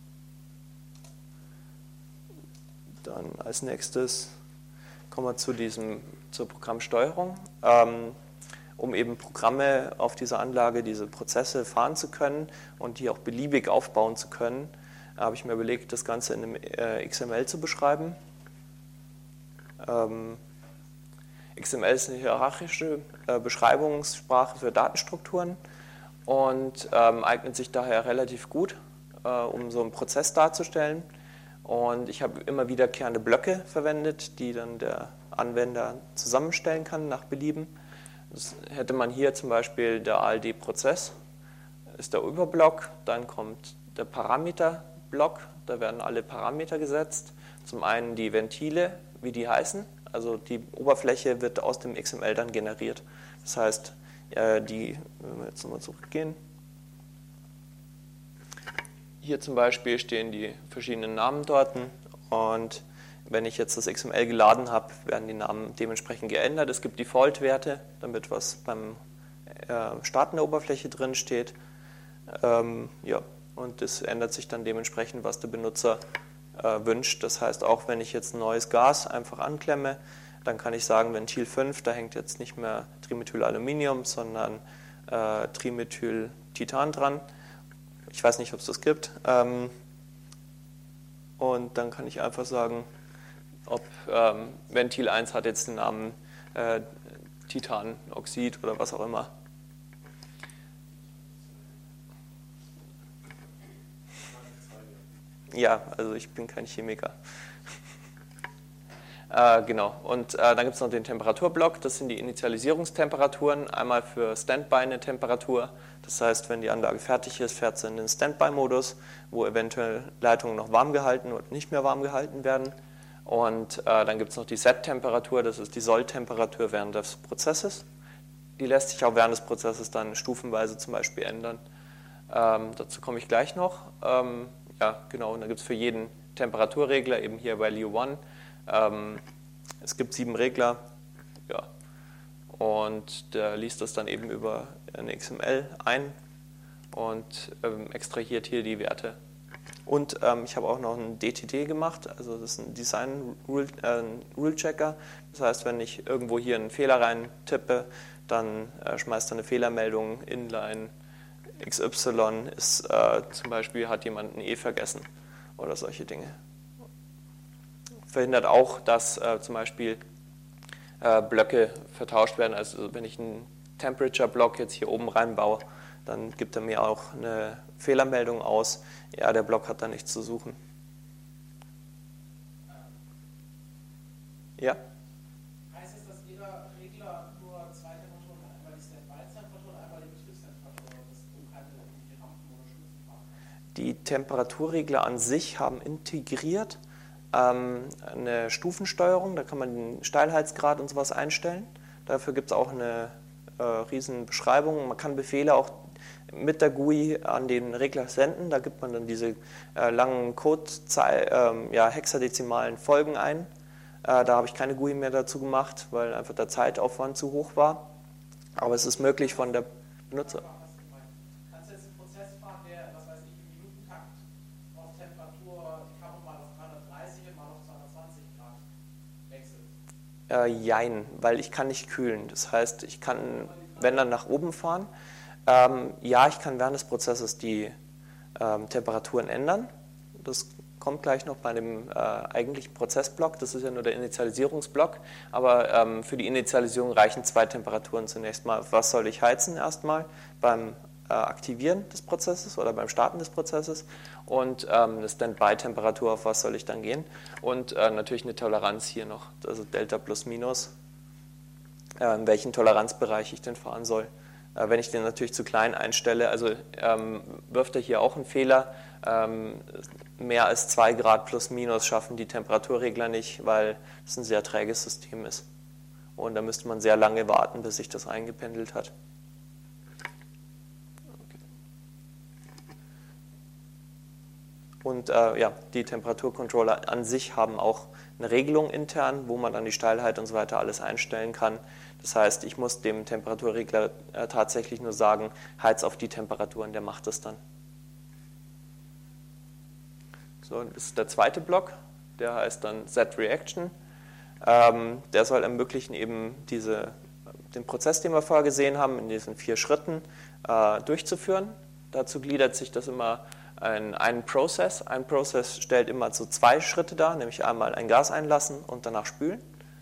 A: Dann als nächstes kommen wir zu diesem, zur Programmsteuerung. Ähm, um eben Programme auf dieser Anlage, diese Prozesse fahren zu können und die auch beliebig aufbauen zu können, habe ich mir überlegt, das Ganze in einem äh, X M L zu beschreiben. Ähm, X M L ist eine hierarchische äh, Beschreibungssprache für Datenstrukturen und ähm, eignet sich daher relativ gut, äh, um so einen Prozess darzustellen. Und ich habe immer wiederkehrende Blöcke verwendet, die dann der Anwender zusammenstellen kann nach Belieben. Das hätte man hier zum Beispiel der A L D-Prozess, ist der Überblock, dann kommt der Parameterblock, da werden alle Parameter gesetzt. Zum einen die Ventile, wie die heißen, also die Oberfläche wird aus dem X M L dann generiert. Das heißt, die, wenn wir jetzt nochmal zurückgehen, hier zum Beispiel stehen die verschiedenen Namen dort und wenn ich jetzt das X M L geladen habe, werden die Namen dementsprechend geändert. Es gibt Default-Werte, damit was beim Starten der Oberfläche drin steht. Ähm, ja, und das ändert sich dann dementsprechend, was der Benutzer äh, wünscht. Das heißt, auch wenn ich jetzt ein neues Gas einfach anklemme, dann kann ich sagen, Ventil fünf, da hängt jetzt nicht mehr Trimethylaluminium, sondern äh, Trimethyltitan dran. Ich weiß nicht, ob es das gibt. Ähm, und dann kann ich einfach sagen, ob ähm, Ventil eins hat jetzt den Namen äh, Titanoxid oder was auch immer. Ja, also ich bin kein Chemiker. äh, genau, und äh, dann gibt es noch den Temperaturblock, das sind die Initialisierungstemperaturen. Einmal für Standby eine Temperatur, das heißt, wenn die Anlage fertig ist, fährt sie in den Standby-Modus, wo eventuell Leitungen noch warm gehalten oder nicht mehr warm gehalten werden. Und äh, dann gibt es noch die Set-Temperatur, das ist die Soll-Temperatur während des Prozesses. Die lässt sich auch während des Prozesses dann stufenweise zum Beispiel ändern. Ähm, dazu komme ich gleich noch. Ähm, ja, genau, und dann gibt es für jeden Temperaturregler, eben hier Value eins. Ähm, es gibt sieben Regler, ja, und der liest das dann eben über ein X M L ein und ähm, extrahiert hier die Werte. Und ähm, ich habe auch noch einen D T D gemacht, also das ist ein Design Rule, äh, Rule Checker. Das heißt, wenn ich irgendwo hier einen Fehler rein tippe, dann äh, schmeißt er eine Fehlermeldung inline X Y ist äh, zum Beispiel, hat jemand ein E vergessen oder solche Dinge. Verhindert auch, dass äh, zum Beispiel äh, Blöcke vertauscht werden. Also wenn ich einen Temperature-Block jetzt hier oben reinbaue, dann gibt er mir auch eine Fehlermeldung aus. Ja, der Block hat da nichts zu suchen. Ja?
C: Heißt es, dass jeder Regler nur zwei Temperaturen hat? Einmal die Standby-Temperatur und einmal die Betriebstemperatur, dass du keine Rampen oder Stufen haben kannst?
A: Die Temperaturregler an sich haben integriert ähm, eine Stufensteuerung, da kann man den Steilheitsgrad und sowas einstellen. Dafür gibt es auch eine äh, riesen Beschreibung. Man kann Befehle auch mit der G U I an den Regler senden. Da gibt man dann diese äh, langen Code, äh, ja, hexadezimalen Folgen ein. Äh, da habe ich keine G U I mehr dazu gemacht, weil einfach der Zeitaufwand zu hoch war. Aber es ist möglich von der Benutzer.
C: Kannst du jetzt einen Prozess fahren, der, was weiß ich, im Minutentakt auf Temperatur, die kann man mal auf dreihundertdreißig und mal auf zweihundertzwanzig Grad wechselt?
A: Äh, jein, weil ich kann nicht kühlen. Das heißt, ich kann, wenn dann nach oben fahren. Ähm, ja, ich kann während des Prozesses die ähm, Temperaturen ändern. Das kommt gleich noch bei dem äh, eigentlichen Prozessblock. Das ist ja nur der Initialisierungsblock. Aber ähm, für die Initialisierung reichen zwei Temperaturen zunächst mal. Was soll ich heizen erstmal beim äh, Aktivieren des Prozesses oder beim Starten des Prozesses? Und ähm, eine Standby-Temperatur, auf was soll ich dann gehen? Und äh, natürlich eine Toleranz hier noch, also Delta plus minus, äh, in welchen Toleranzbereich ich denn fahren soll. Wenn ich den natürlich zu klein einstelle, also ähm, wirft er hier auch einen Fehler, ähm, mehr als zwei Grad plus minus schaffen die Temperaturregler nicht, weil es ein sehr träges System ist. Und da müsste man sehr lange warten, bis sich das eingependelt hat. Okay. Und äh, ja, die Temperaturcontroller an sich haben auch eine Regelung intern, wo man dann die Steilheit und so weiter alles einstellen kann. Das heißt, ich muss dem Temperaturregler äh, tatsächlich nur sagen, heiz auf die Temperatur und der macht das dann. So, das ist der zweite Block, der heißt dann setReaction. Ähm, der soll ermöglichen, eben diese, den Prozess, den wir vorher gesehen haben, in diesen vier Schritten äh, durchzuführen. Dazu gliedert sich das immer in einen Prozess. Ein Prozess stellt immer so zwei Schritte dar, nämlich einmal ein Gas einlassen und danach spülen.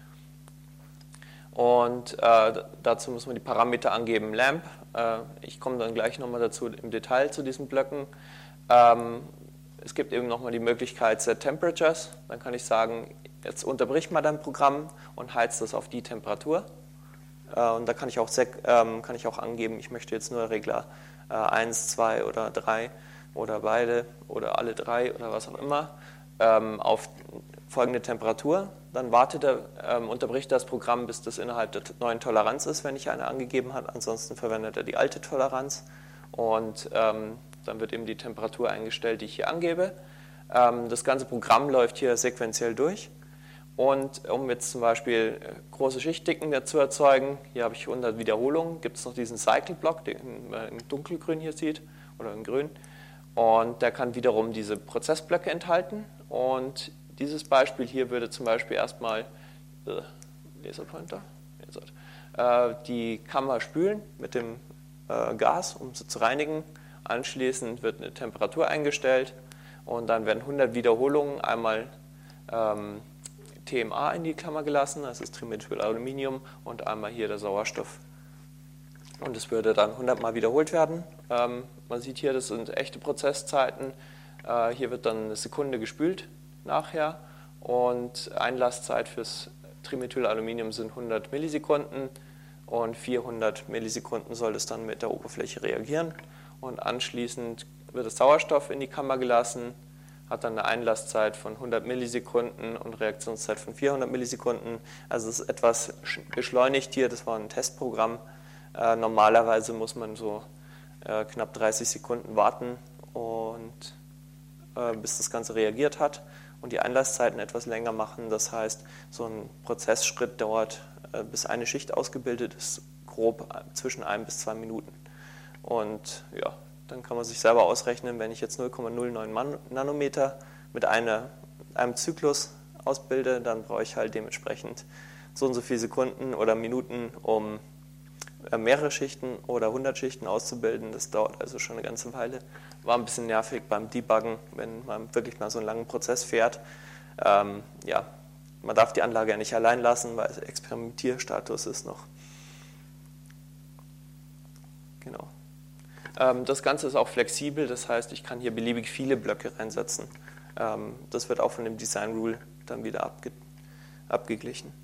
A: Und äh, dazu muss man die Parameter angeben, Lamp. Äh, ich komme dann gleich nochmal dazu im Detail zu diesen Blöcken. Ähm, es gibt eben nochmal die Möglichkeit Set Temperatures. Dann kann ich sagen, jetzt unterbrich mal dein Programm und heiz das auf die Temperatur. Äh, und da kann ich, auch ähm, kann ich auch angeben, ich möchte jetzt nur Regler äh, eins, zwei oder drei oder beide oder alle drei oder was auch immer ähm, auf folgende Temperatur. Dann wartet er, ähm, unterbricht das Programm, bis das innerhalb der neuen Toleranz ist, wenn ich eine angegeben habe. Ansonsten verwendet er die alte Toleranz und ähm, dann wird eben die Temperatur eingestellt, die ich hier angebe. Ähm, das ganze Programm läuft hier sequenziell durch. Und um jetzt zum Beispiel große Schichtdicken zu erzeugen, hier habe ich hundert Wiederholungen, gibt es noch diesen Cycle-Block, den man im Dunkelgrün hier sieht oder in Grün. Und der kann wiederum diese Prozessblöcke enthalten. Und dieses Beispiel hier würde zum Beispiel erstmal äh, Laserpointer, äh, die Kammer spülen mit dem äh, Gas, um sie zu reinigen. Anschließend wird eine Temperatur eingestellt und dann werden hundert Wiederholungen einmal ähm, T M A in die Klammer gelassen, das ist Trimethylaluminium, und einmal hier der Sauerstoff. Und es würde dann hundert Mal wiederholt werden. Ähm, man sieht hier, das sind echte Prozesszeiten. Äh, hier wird dann eine Sekunde gespült nachher und Einlasszeit fürs Trimethylaluminium sind hundert Millisekunden und vierhundert Millisekunden soll es dann mit der Oberfläche reagieren. Und anschließend wird das Sauerstoff in die Kammer gelassen, hat dann eine Einlasszeit von hundert Millisekunden und Reaktionszeit von vierhundert Millisekunden. Also es ist etwas beschleunigt hier, das war ein Testprogramm. Äh, normalerweise muss man so äh, knapp dreißig Sekunden warten, und, äh, bis das Ganze reagiert hat und die Einlasszeiten etwas länger machen. Das heißt, so ein Prozessschritt dauert, äh, bis eine Schicht ausgebildet ist, grob zwischen ein bis zwei Minuten. Und ja, dann kann man sich selber ausrechnen, wenn ich jetzt null Komma null neun Nanometer mit einer, einem Zyklus ausbilde, dann brauche ich halt dementsprechend so und so viele Sekunden oder Minuten, um mehrere Schichten oder hundert Schichten auszubilden. Das dauert also schon eine ganze Weile. War ein bisschen nervig beim Debuggen, wenn man wirklich mal so einen langen Prozess fährt. Ähm, ja, man darf die Anlage ja nicht allein lassen, weil es Experimentierstatus ist noch. Genau. Ähm, das Ganze ist auch flexibel, das heißt, ich kann hier beliebig viele Blöcke reinsetzen. Ähm, das wird auch von dem Design Rule dann wieder abge abgeglichen.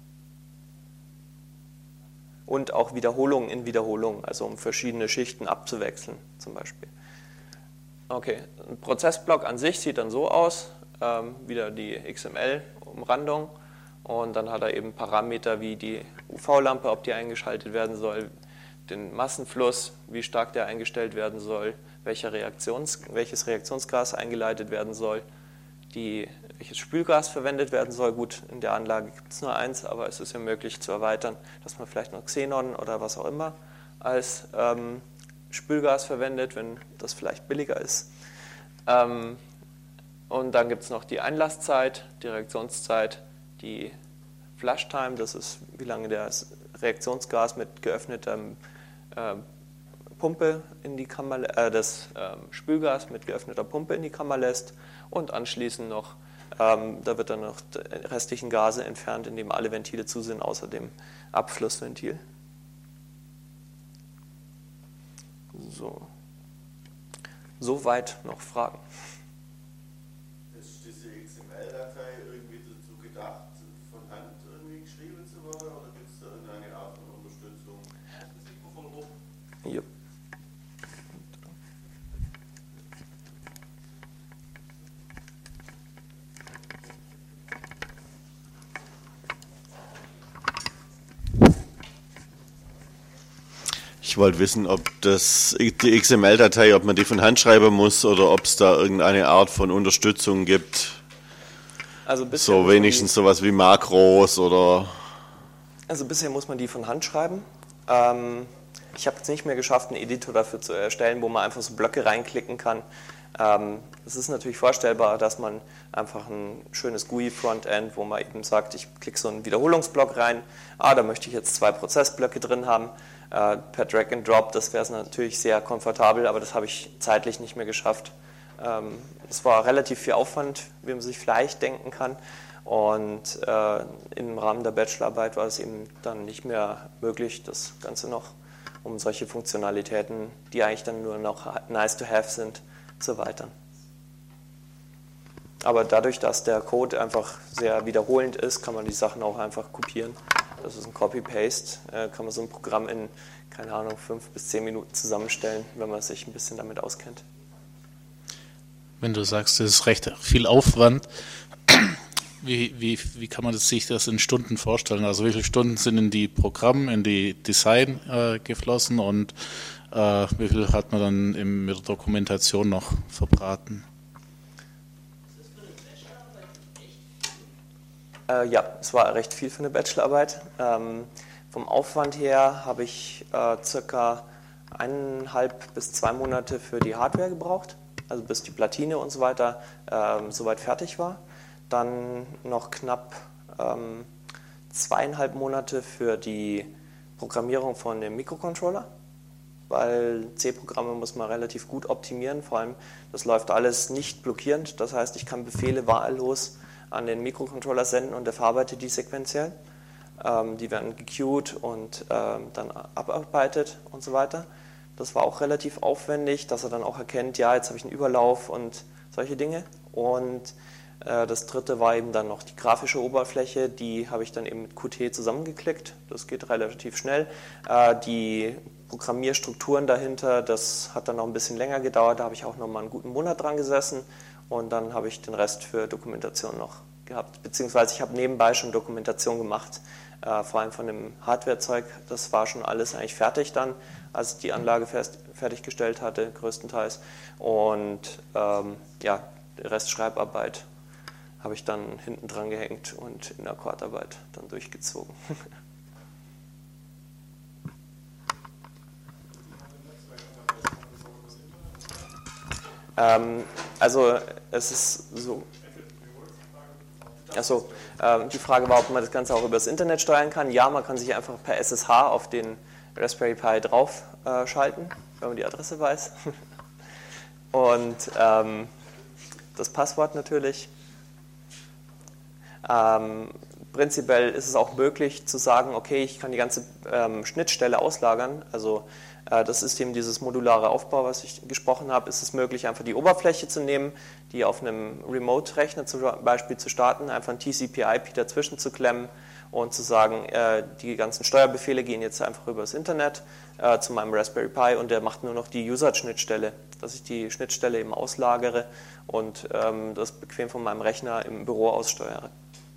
A: Und auch Wiederholungen in Wiederholungen, also um verschiedene Schichten abzuwechseln zum Beispiel. Okay, ein Prozessblock an sich sieht dann so aus. ähm, wieder die X M L-Umrandung und dann hat er eben Parameter wie die U V-Lampe, ob die eingeschaltet werden soll, den Massenfluss, wie stark der eingestellt werden soll, welcher Reaktions, welches Reaktionsgas eingeleitet werden soll, die, welches Spülgas verwendet werden soll. Gut, in der Anlage gibt es nur eins, aber es ist ja möglich zu erweitern, dass man vielleicht noch Xenon oder was auch immer als ähm, Spülgas verwendet, wenn das vielleicht billiger ist. Ähm, und dann gibt es noch die Einlasszeit, die Reaktionszeit, die Flush-Time, das ist, wie lange das Reaktionsgas mit geöffneter äh, Pumpe in die Kammer, äh, das äh, Spülgas mit geöffneter Pumpe in die Kammer lässt und anschließend noch, ähm, da wird dann noch die restlichen Gase entfernt, indem alle Ventile zu sind, außer dem Abflussventil. So. Soweit noch Fragen?
B: Ist diese X M L-Datei irgendwie dazu gedacht, von Hand irgendwie geschrieben zu werden, oder gibt es da irgendeine Art von Unterstützung?
C: Das Mikrofon hoch.
A: Ja.
B: Ich wollte wissen, ob das die X M L-Datei, ob man die von Hand schreiben muss oder ob es da irgendeine Art von Unterstützung gibt.
A: Also
B: so wenigstens sowas wie Makros oder.
A: Also bisher muss man die von Hand schreiben. Ähm, ich habe jetzt nicht mehr geschafft, einen Editor dafür zu erstellen, wo man einfach so Blöcke reinklicken kann. Ähm, es ist natürlich vorstellbar, dass man einfach ein schönes G U I-Frontend, wo man eben sagt, ich klicke so einen Wiederholungsblock rein, ah, da möchte ich jetzt zwei Prozessblöcke drin haben, äh, per Drag and Drop, das wäre natürlich sehr komfortabel, aber das habe ich zeitlich nicht mehr geschafft. Ähm, es war relativ viel Aufwand, wie man sich vielleicht denken kann, und äh, im Rahmen der Bachelorarbeit war es eben dann nicht mehr möglich, das Ganze noch um solche Funktionalitäten, die eigentlich dann nur noch nice to have sind, zu erweitern. Aber dadurch, dass der Code einfach sehr wiederholend ist, kann man die Sachen auch einfach kopieren. Das ist ein Copy-Paste, äh, kann man so ein Programm in, keine Ahnung, fünf bis zehn Minuten zusammenstellen, wenn man sich ein bisschen damit auskennt.
E: Wenn du sagst, das ist recht viel Aufwand, wie, wie, wie kann man das, sich das in Stunden vorstellen? Also wie viele Stunden sind in die Programme, in die Design äh, geflossen und äh, wie viel hat man dann im, mit der Dokumentation noch verbraten?
A: Äh, ja, es war recht viel für eine Bachelorarbeit. Ähm, vom Aufwand her habe ich äh, circa eineinhalb bis zwei Monate für die Hardware gebraucht, also bis die Platine und so weiter ähm, soweit fertig war. Dann noch knapp ähm, zweieinhalb Monate für die Programmierung von dem Mikrocontroller, weil C-Programme muss man relativ gut optimieren, vor allem das läuft alles nicht blockierend, das heißt, ich kann Befehle wahllos an den Mikrocontroller senden und der verarbeitet die sequenziell. Ähm, die werden gequeued und ähm, dann abarbeitet und so weiter. Das war auch relativ aufwendig, dass er dann auch erkennt, ja, jetzt habe ich einen Überlauf und solche Dinge. Und äh, das dritte war eben dann noch die grafische Oberfläche, die habe ich dann eben mit Qt zusammengeklickt. Das geht relativ schnell. Äh, die Programmierstrukturen dahinter, das hat dann noch ein bisschen länger gedauert, da habe ich auch noch mal einen guten Monat dran gesessen. Und dann habe ich den Rest für Dokumentation noch gehabt. Beziehungsweise ich habe nebenbei schon Dokumentation gemacht, äh, vor allem von dem Hardware-Zeug. Das war schon alles eigentlich fertig dann, als ich die Anlage fest, fertiggestellt hatte, größtenteils. Und ähm, ja, der Rest Schreibarbeit habe ich dann hinten dran gehängt und in der Akkordarbeit dann durchgezogen. ähm, also es ist so... Achso, äh, die Frage war, ob man das Ganze auch über das Internet steuern kann. Ja, man kann sich einfach per S S H auf den Raspberry Pi drauf äh, schalten, wenn man die Adresse weiß. Und ähm, das Passwort natürlich. Ähm, prinzipiell ist es auch möglich zu sagen, okay, ich kann die ganze ähm, Schnittstelle auslagern. Also äh, das ist eben dieses modulare Aufbau, was ich gesprochen habe. Ist es möglich, einfach die Oberfläche zu nehmen, die auf einem Remote-Rechner zum Beispiel zu starten, einfach ein T C P I P dazwischen zu klemmen und zu sagen, äh, die ganzen Steuerbefehle gehen jetzt einfach über das Internet äh, zu meinem Raspberry Pi und der macht nur noch die User-Schnittstelle, dass ich die Schnittstelle eben auslagere und ähm, das bequem von meinem Rechner im Büro aussteuere.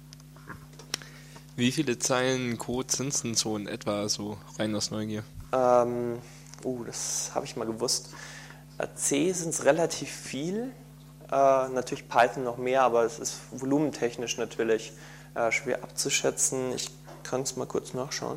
F: Wie viele Zeilen Code sind es denn so in etwa, so rein aus Neugier?
A: Ähm, uh, das habe ich mal gewusst. Äh, C sind es relativ viel, äh, natürlich Python noch mehr, aber es ist volumentechnisch natürlich äh, schwer abzuschätzen. Ich kann es mal kurz nachschauen.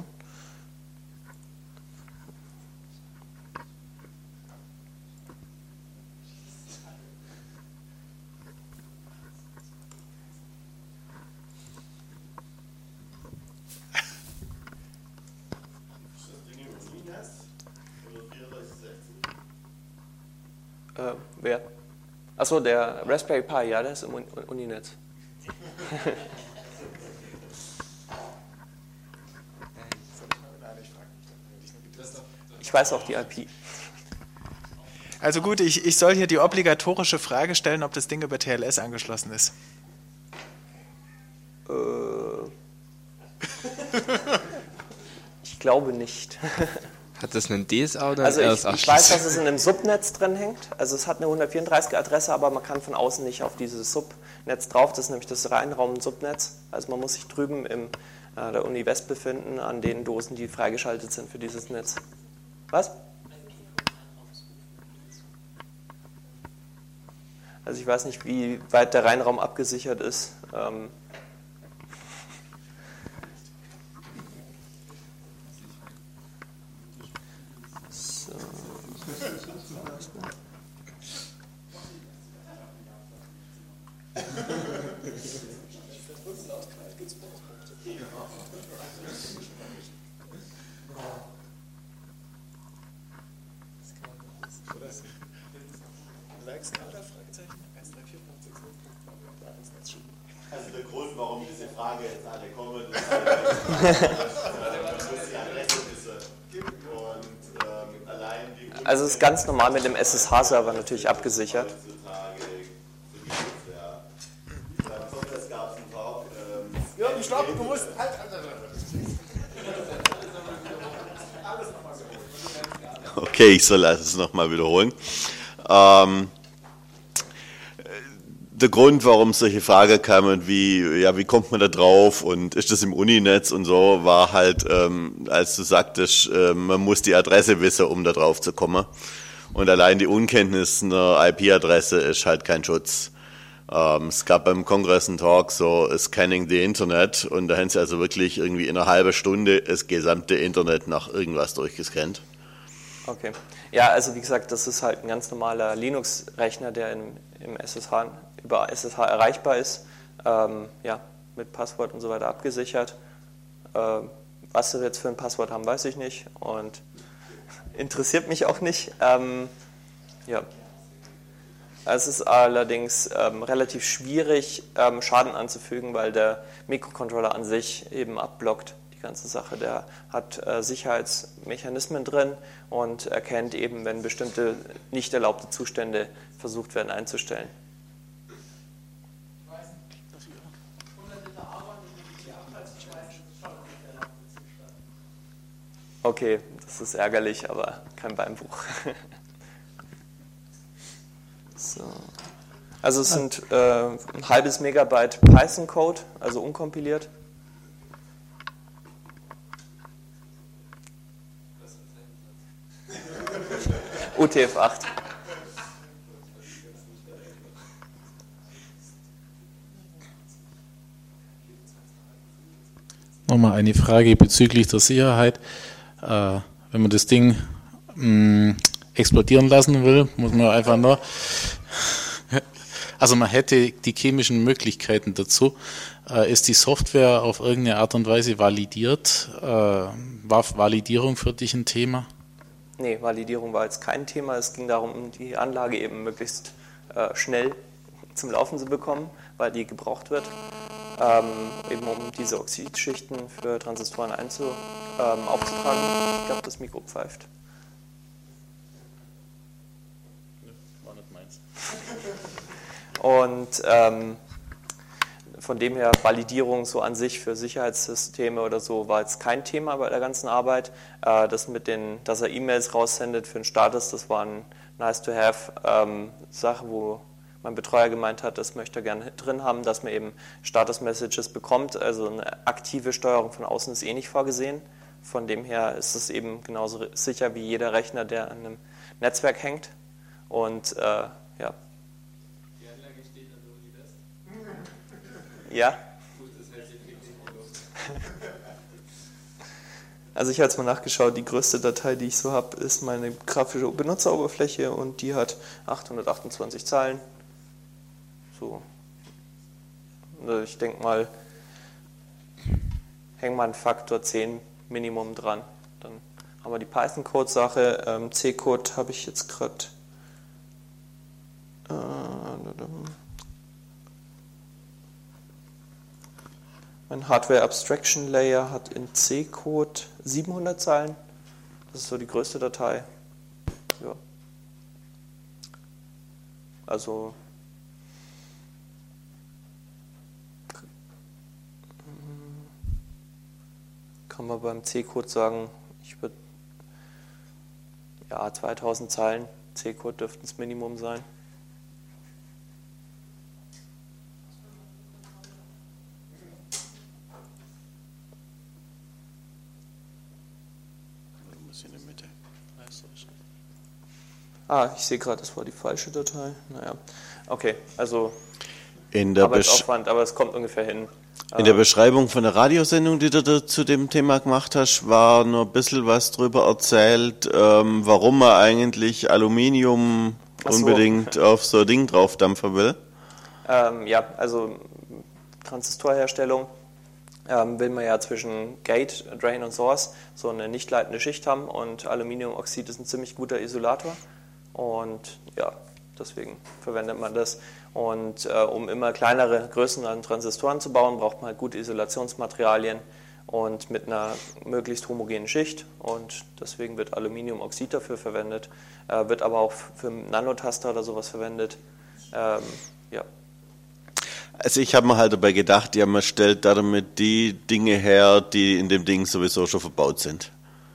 A: Äh, wer? Achso, der Raspberry Pi, ja, der ist im Uninetz. Ich weiß auch die I P.
G: Also gut, ich, ich soll hier die obligatorische Frage stellen, ob das Ding über T L S angeschlossen ist.
A: Äh, ich glaube nicht.
F: Hat das einen D S A oder
A: Also
F: einen
A: ich,
F: R S A?
A: ich weiß, dass es in einem Subnetz drin hängt. Also es hat eine hundertvierunddreißiger Adresse, aber man kann von außen nicht auf dieses Subnetz drauf. Das ist nämlich das Reinraum-Subnetz. Also man muss sich drüben in äh, der Uni West befinden, an den Dosen, die freigeschaltet sind für dieses Netz. Was? Also ich weiß nicht, wie weit der Reinraum abgesichert ist. Ähm, so.
B: Also der Grund, warum diese Frage jetzt alle kommen, ist, dass die Adresse wissen. Und ähm, allein die
A: Also es ist ganz normal mit dem S S H-Server natürlich abgesichert.
G: Jürgen, stopp, du musst halt.
B: Okay, ich soll es nochmal wiederholen. Ähm, der Grund, warum solche Fragen kamen, wie, ja, wie kommt man da drauf und ist das im Uninetz und so, war halt, ähm, als du sagtest, äh, man muss die Adresse wissen, um da drauf zu kommen. Und allein die Unkenntnis einer I P-Adresse ist halt kein Schutz. Ähm, es gab beim Kongress einen Talk, so Scanning the Internet, und da haben sie also wirklich irgendwie in einer halben Stunde das gesamte Internet nach irgendwas durchgescannt.
A: Okay. Ja, also wie gesagt, das ist halt ein ganz normaler Linux-Rechner, der im, im S S H, über S S H erreichbar ist, ähm, ja, mit Passwort und so weiter abgesichert. Ähm, was sie jetzt für ein Passwort haben, weiß ich nicht und interessiert mich auch nicht. Ähm, ja. Es ist allerdings ähm, relativ schwierig, ähm, Schaden anzufügen, weil der Mikrocontroller an sich eben abblockt. Ganze Sache. Der hat äh, Sicherheitsmechanismen drin und erkennt eben, wenn bestimmte nicht erlaubte Zustände versucht werden einzustellen.
C: Ich weiß nicht, hundert Liter Arbeit und die Abfall zu schmeißen, ist schon nicht erlaubte Zustand.
A: Okay, das ist ärgerlich, aber kein Beinbruch. So. Also es sind äh, ein halbes Megabyte Python-Code, also unkompiliert. U T F acht.
E: Nochmal eine Frage bezüglich der Sicherheit. Äh, wenn man das Ding mh, explodieren lassen will, muss man einfach nur... Also man hätte die chemischen Möglichkeiten dazu. Äh, ist die Software auf irgendeine Art und Weise validiert? Äh, war Validierung für dich ein Thema?
A: Nee, Validierung war jetzt kein Thema. Es ging darum, die Anlage eben möglichst äh, schnell zum Laufen zu bekommen, weil die gebraucht wird, ähm, eben um diese Oxidschichten für Transistoren einzu, ähm, aufzutragen. Ich glaube, das Mikro pfeift.
E: War nicht meins.
A: Und ähm, von dem her, Validierung so an sich für Sicherheitssysteme oder so war jetzt kein Thema bei der ganzen Arbeit. Äh, das mit den, dass er E-Mails raussendet für den Status, das war ein Nice-to-have-Sache, wo mein Betreuer gemeint hat, das möchte er gerne drin haben, dass man eben Status-Messages bekommt. Also eine aktive Steuerung von außen ist eh nicht vorgesehen. Von dem her ist es eben genauso sicher wie jeder Rechner, der an einem Netzwerk hängt. Und äh, ja.
D: Die Anlage steht an der Uni West.
A: Ja.
D: Gut, das heißt, ihr kriegt nicht die Luft.
A: Also ich habe jetzt mal nachgeschaut, die größte Datei, die ich so habe, ist meine grafische Benutzeroberfläche und die hat achthundertachtundzwanzig Zeilen. So. Also ich denke mal, hängen wir einen Faktor zehn Minimum dran. Dann haben wir die Python-Code-Sache. Ähm, C-Code habe ich jetzt gerade. Äh, mein Hardware Abstraction Layer hat in C-Code siebenhundert Zeilen. Das ist so die größte Datei. Ja. Also kann man beim C-Code sagen, ich würde ja zweitausend Zeilen C-Code dürften das Minimum sein. Ah, ich sehe gerade, das war die falsche Datei. Naja, okay, also
B: in der
A: Arbeitsaufwand, aber es kommt ungefähr hin.
B: In der Beschreibung von der Radiosendung, die du da zu dem Thema gemacht hast, war nur ein bisschen was drüber erzählt, ähm, warum man eigentlich Aluminium
A: Ach so.
B: unbedingt auf so ein Ding draufdampfen will.
A: Ähm, ja, also Transistorherstellung ähm, will man ja zwischen Gate, Drain und Source so eine nicht leitende Schicht haben und Aluminiumoxid ist ein ziemlich guter Isolator und ja, deswegen verwendet man das. Und äh, um immer kleinere Größen an Transistoren zu bauen, braucht man halt gute Isolationsmaterialien und mit einer möglichst homogenen Schicht. Und deswegen wird Aluminiumoxid dafür verwendet, äh, wird aber auch für Nanotaster oder sowas verwendet. Ähm, ja.
B: Also ich habe mir halt dabei gedacht, ja, man stellt damit die Dinge her, die in dem Ding sowieso schon verbaut sind.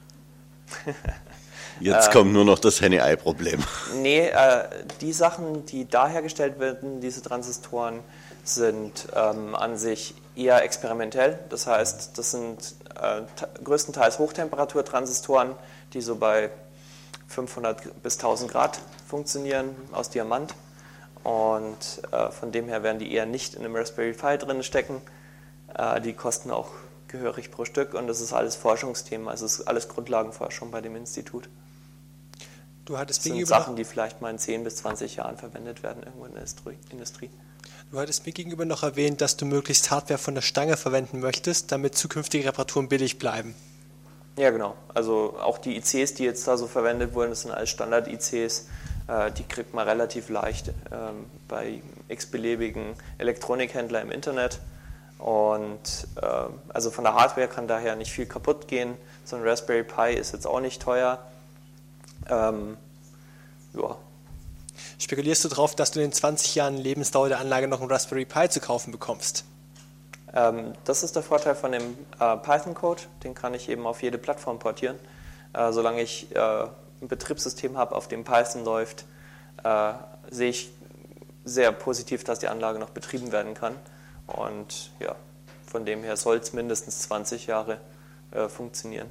B: Jetzt
A: ähm,
B: kommt nur noch das Henne-Ei-Problem.
A: Nee, äh, die Sachen, die da hergestellt werden, diese Transistoren, sind ähm, an sich eher experimentell. Das heißt, das sind äh, größtenteils Hochtemperaturtransistoren, die so bei fünfhundert bis tausend Grad funktionieren, aus Diamant. Und äh, von dem her werden die eher nicht in einem Raspberry Pi drin stecken. Äh, die kosten auch gehörig pro Stück und das ist alles Forschungsthema, also es ist alles Grundlagenforschung bei dem Institut.
H: Du hattest
A: das sind
H: gegenüber
A: Sachen, die vielleicht mal in zehn bis zwanzig Jahren verwendet werden irgendwo in der Industrie.
H: Du hattest mir gegenüber noch erwähnt, dass du möglichst Hardware von der Stange verwenden möchtest, damit zukünftige Reparaturen billig bleiben.
A: Ja, genau. Also auch die I Cs, die jetzt da so verwendet wurden, das sind alles Standard-I Cs. Äh, die kriegt man relativ leicht ähm, bei x-beliebigen Elektronikhändlern im Internet. Und äh, also von der Hardware kann daher nicht viel kaputt gehen. So ein Raspberry Pi ist jetzt auch nicht teuer. Ähm, ja.
H: Spekulierst du darauf, dass du in den zwanzig Jahren Lebensdauer der Anlage noch einen Raspberry Pi zu kaufen bekommst?
A: Ähm, das ist der Vorteil von dem äh, Python-Code. Den kann ich eben auf jede Plattform portieren. Äh, solange ich äh, ein Betriebssystem habe, auf dem Python läuft, äh, sehe ich sehr positiv, dass die Anlage noch betrieben werden kann. Und ja, von dem her soll es mindestens zwanzig Jahre äh, funktionieren.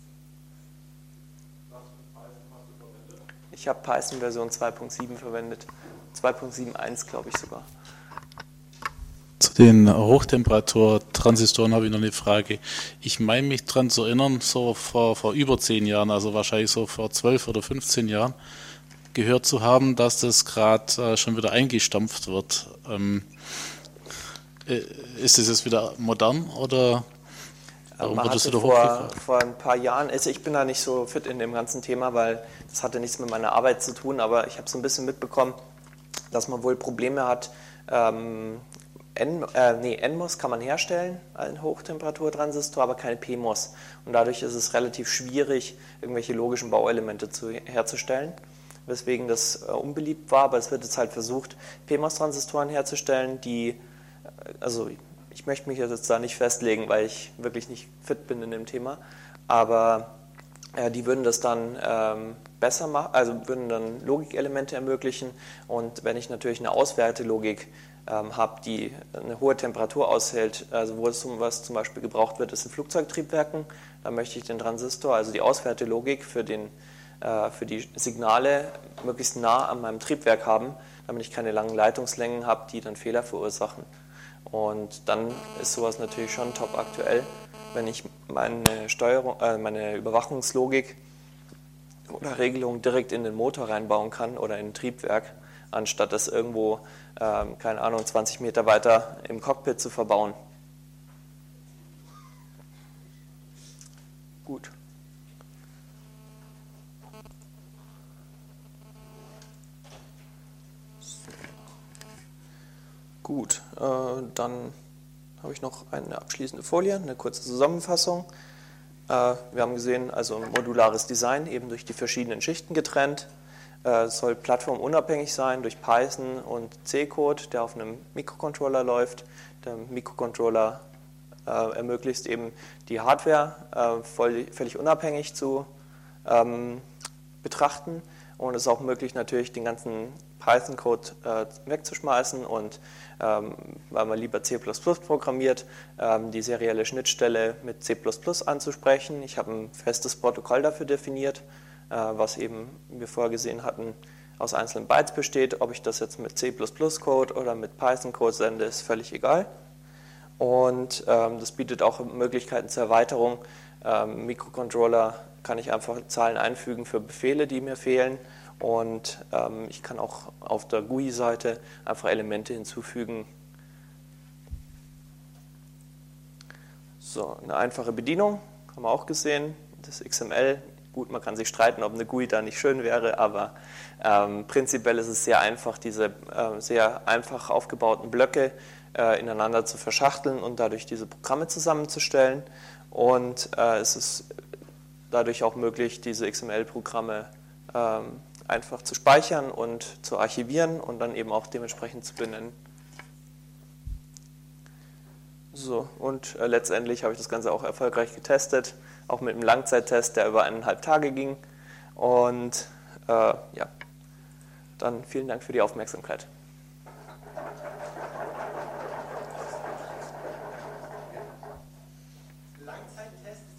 A: Ich habe Python Version zwei Punkt sieben verwendet. zwei Punkt sieben Punkt eins glaube ich sogar.
E: Zu den Hochtemperatur-Transistoren habe ich noch eine Frage. Ich meine mich daran zu erinnern, so vor, vor über zehn Jahren, also wahrscheinlich so vor zwölf oder fünfzehn Jahren, gehört zu haben, dass das gerade äh, schon wieder eingestampft wird. Ähm, äh, ist das jetzt wieder modern oder warum
A: Man
E: wird das
A: hatte
E: wieder
A: vor,
E: hochgefahren?
A: vor ein paar Jahren, also ich bin da nicht so fit in dem ganzen Thema, weil das hatte nichts mit meiner Arbeit zu tun, aber ich habe so ein bisschen mitbekommen, dass man wohl Probleme hat. Ähm, N, äh, nee, N M O S kann man herstellen, einen Hochtemperaturtransistor, aber keine P M O S. Und dadurch ist es relativ schwierig, irgendwelche logischen Bauelemente zu, herzustellen, weswegen das äh, unbeliebt war. Aber es wird jetzt halt versucht, P M O S-Transistoren herzustellen, die, äh, also ich möchte mich jetzt da nicht festlegen, weil ich wirklich nicht fit bin in dem Thema, aber äh, die würden das dann ähm, besser machen, also würden dann Logikelemente ermöglichen, und wenn ich natürlich eine Auswertelogik ähm, habe, die eine hohe Temperatur aushält, also wo es zum, was zum Beispiel gebraucht wird, ist in Flugzeugtriebwerken, dann möchte ich den Transistor, also die Auswertelogik für, den, äh, für die Signale möglichst nah an meinem Triebwerk haben, damit ich keine langen Leitungslängen habe, die dann Fehler verursachen. Und dann ist sowas natürlich schon top aktuell, wenn ich meine Steuerung, äh, meine Überwachungslogik oder Regelung direkt in den Motor reinbauen kann oder in ein Triebwerk, anstatt das irgendwo, ähm, keine Ahnung, zwanzig Meter weiter im Cockpit zu verbauen. Gut. Gut, äh, dann habe ich noch eine abschließende Folie, eine kurze Zusammenfassung. Äh, wir haben gesehen, also ein modulares Design, eben durch die verschiedenen Schichten getrennt. Äh, es soll plattformunabhängig sein durch Python und C-Code, der auf einem Mikrocontroller läuft. Der Mikrocontroller äh, ermöglicht eben die Hardware äh, voll, völlig unabhängig zu ähm, betrachten. Und es ist auch möglich, natürlich den ganzen Python-Code äh, wegzuschmeißen und, ähm, weil man lieber C plus plus programmiert, ähm, die serielle Schnittstelle mit C plus plus anzusprechen. Ich habe ein festes Protokoll dafür definiert, äh, was eben, wie wir vorher gesehen hatten, aus einzelnen Bytes besteht. Ob ich das jetzt mit C plus plus Code oder mit Python-Code sende, ist völlig egal. Und ähm, das bietet auch Möglichkeiten zur Erweiterung. Ähm, Mikrocontroller kann ich einfach Zahlen einfügen für Befehle, die mir fehlen. Und ähm, ich kann auch auf der G U I-Seite einfach Elemente hinzufügen. So, eine einfache Bedienung, haben wir auch gesehen. Das X M L, gut, man kann sich streiten, ob eine G U I da nicht schön wäre, aber ähm, prinzipiell ist es sehr einfach, diese äh, sehr einfach aufgebauten Blöcke äh, ineinander zu verschachteln und dadurch diese Programme zusammenzustellen. Und äh, es ist dadurch auch möglich, diese X M L-Programme ähm, einfach zu speichern und zu archivieren und dann eben auch dementsprechend zu benennen. So, und äh, letztendlich habe ich das Ganze auch erfolgreich getestet, auch mit einem Langzeittest, der über eineinhalb Tage ging. Und äh, ja, dann vielen Dank für die Aufmerksamkeit.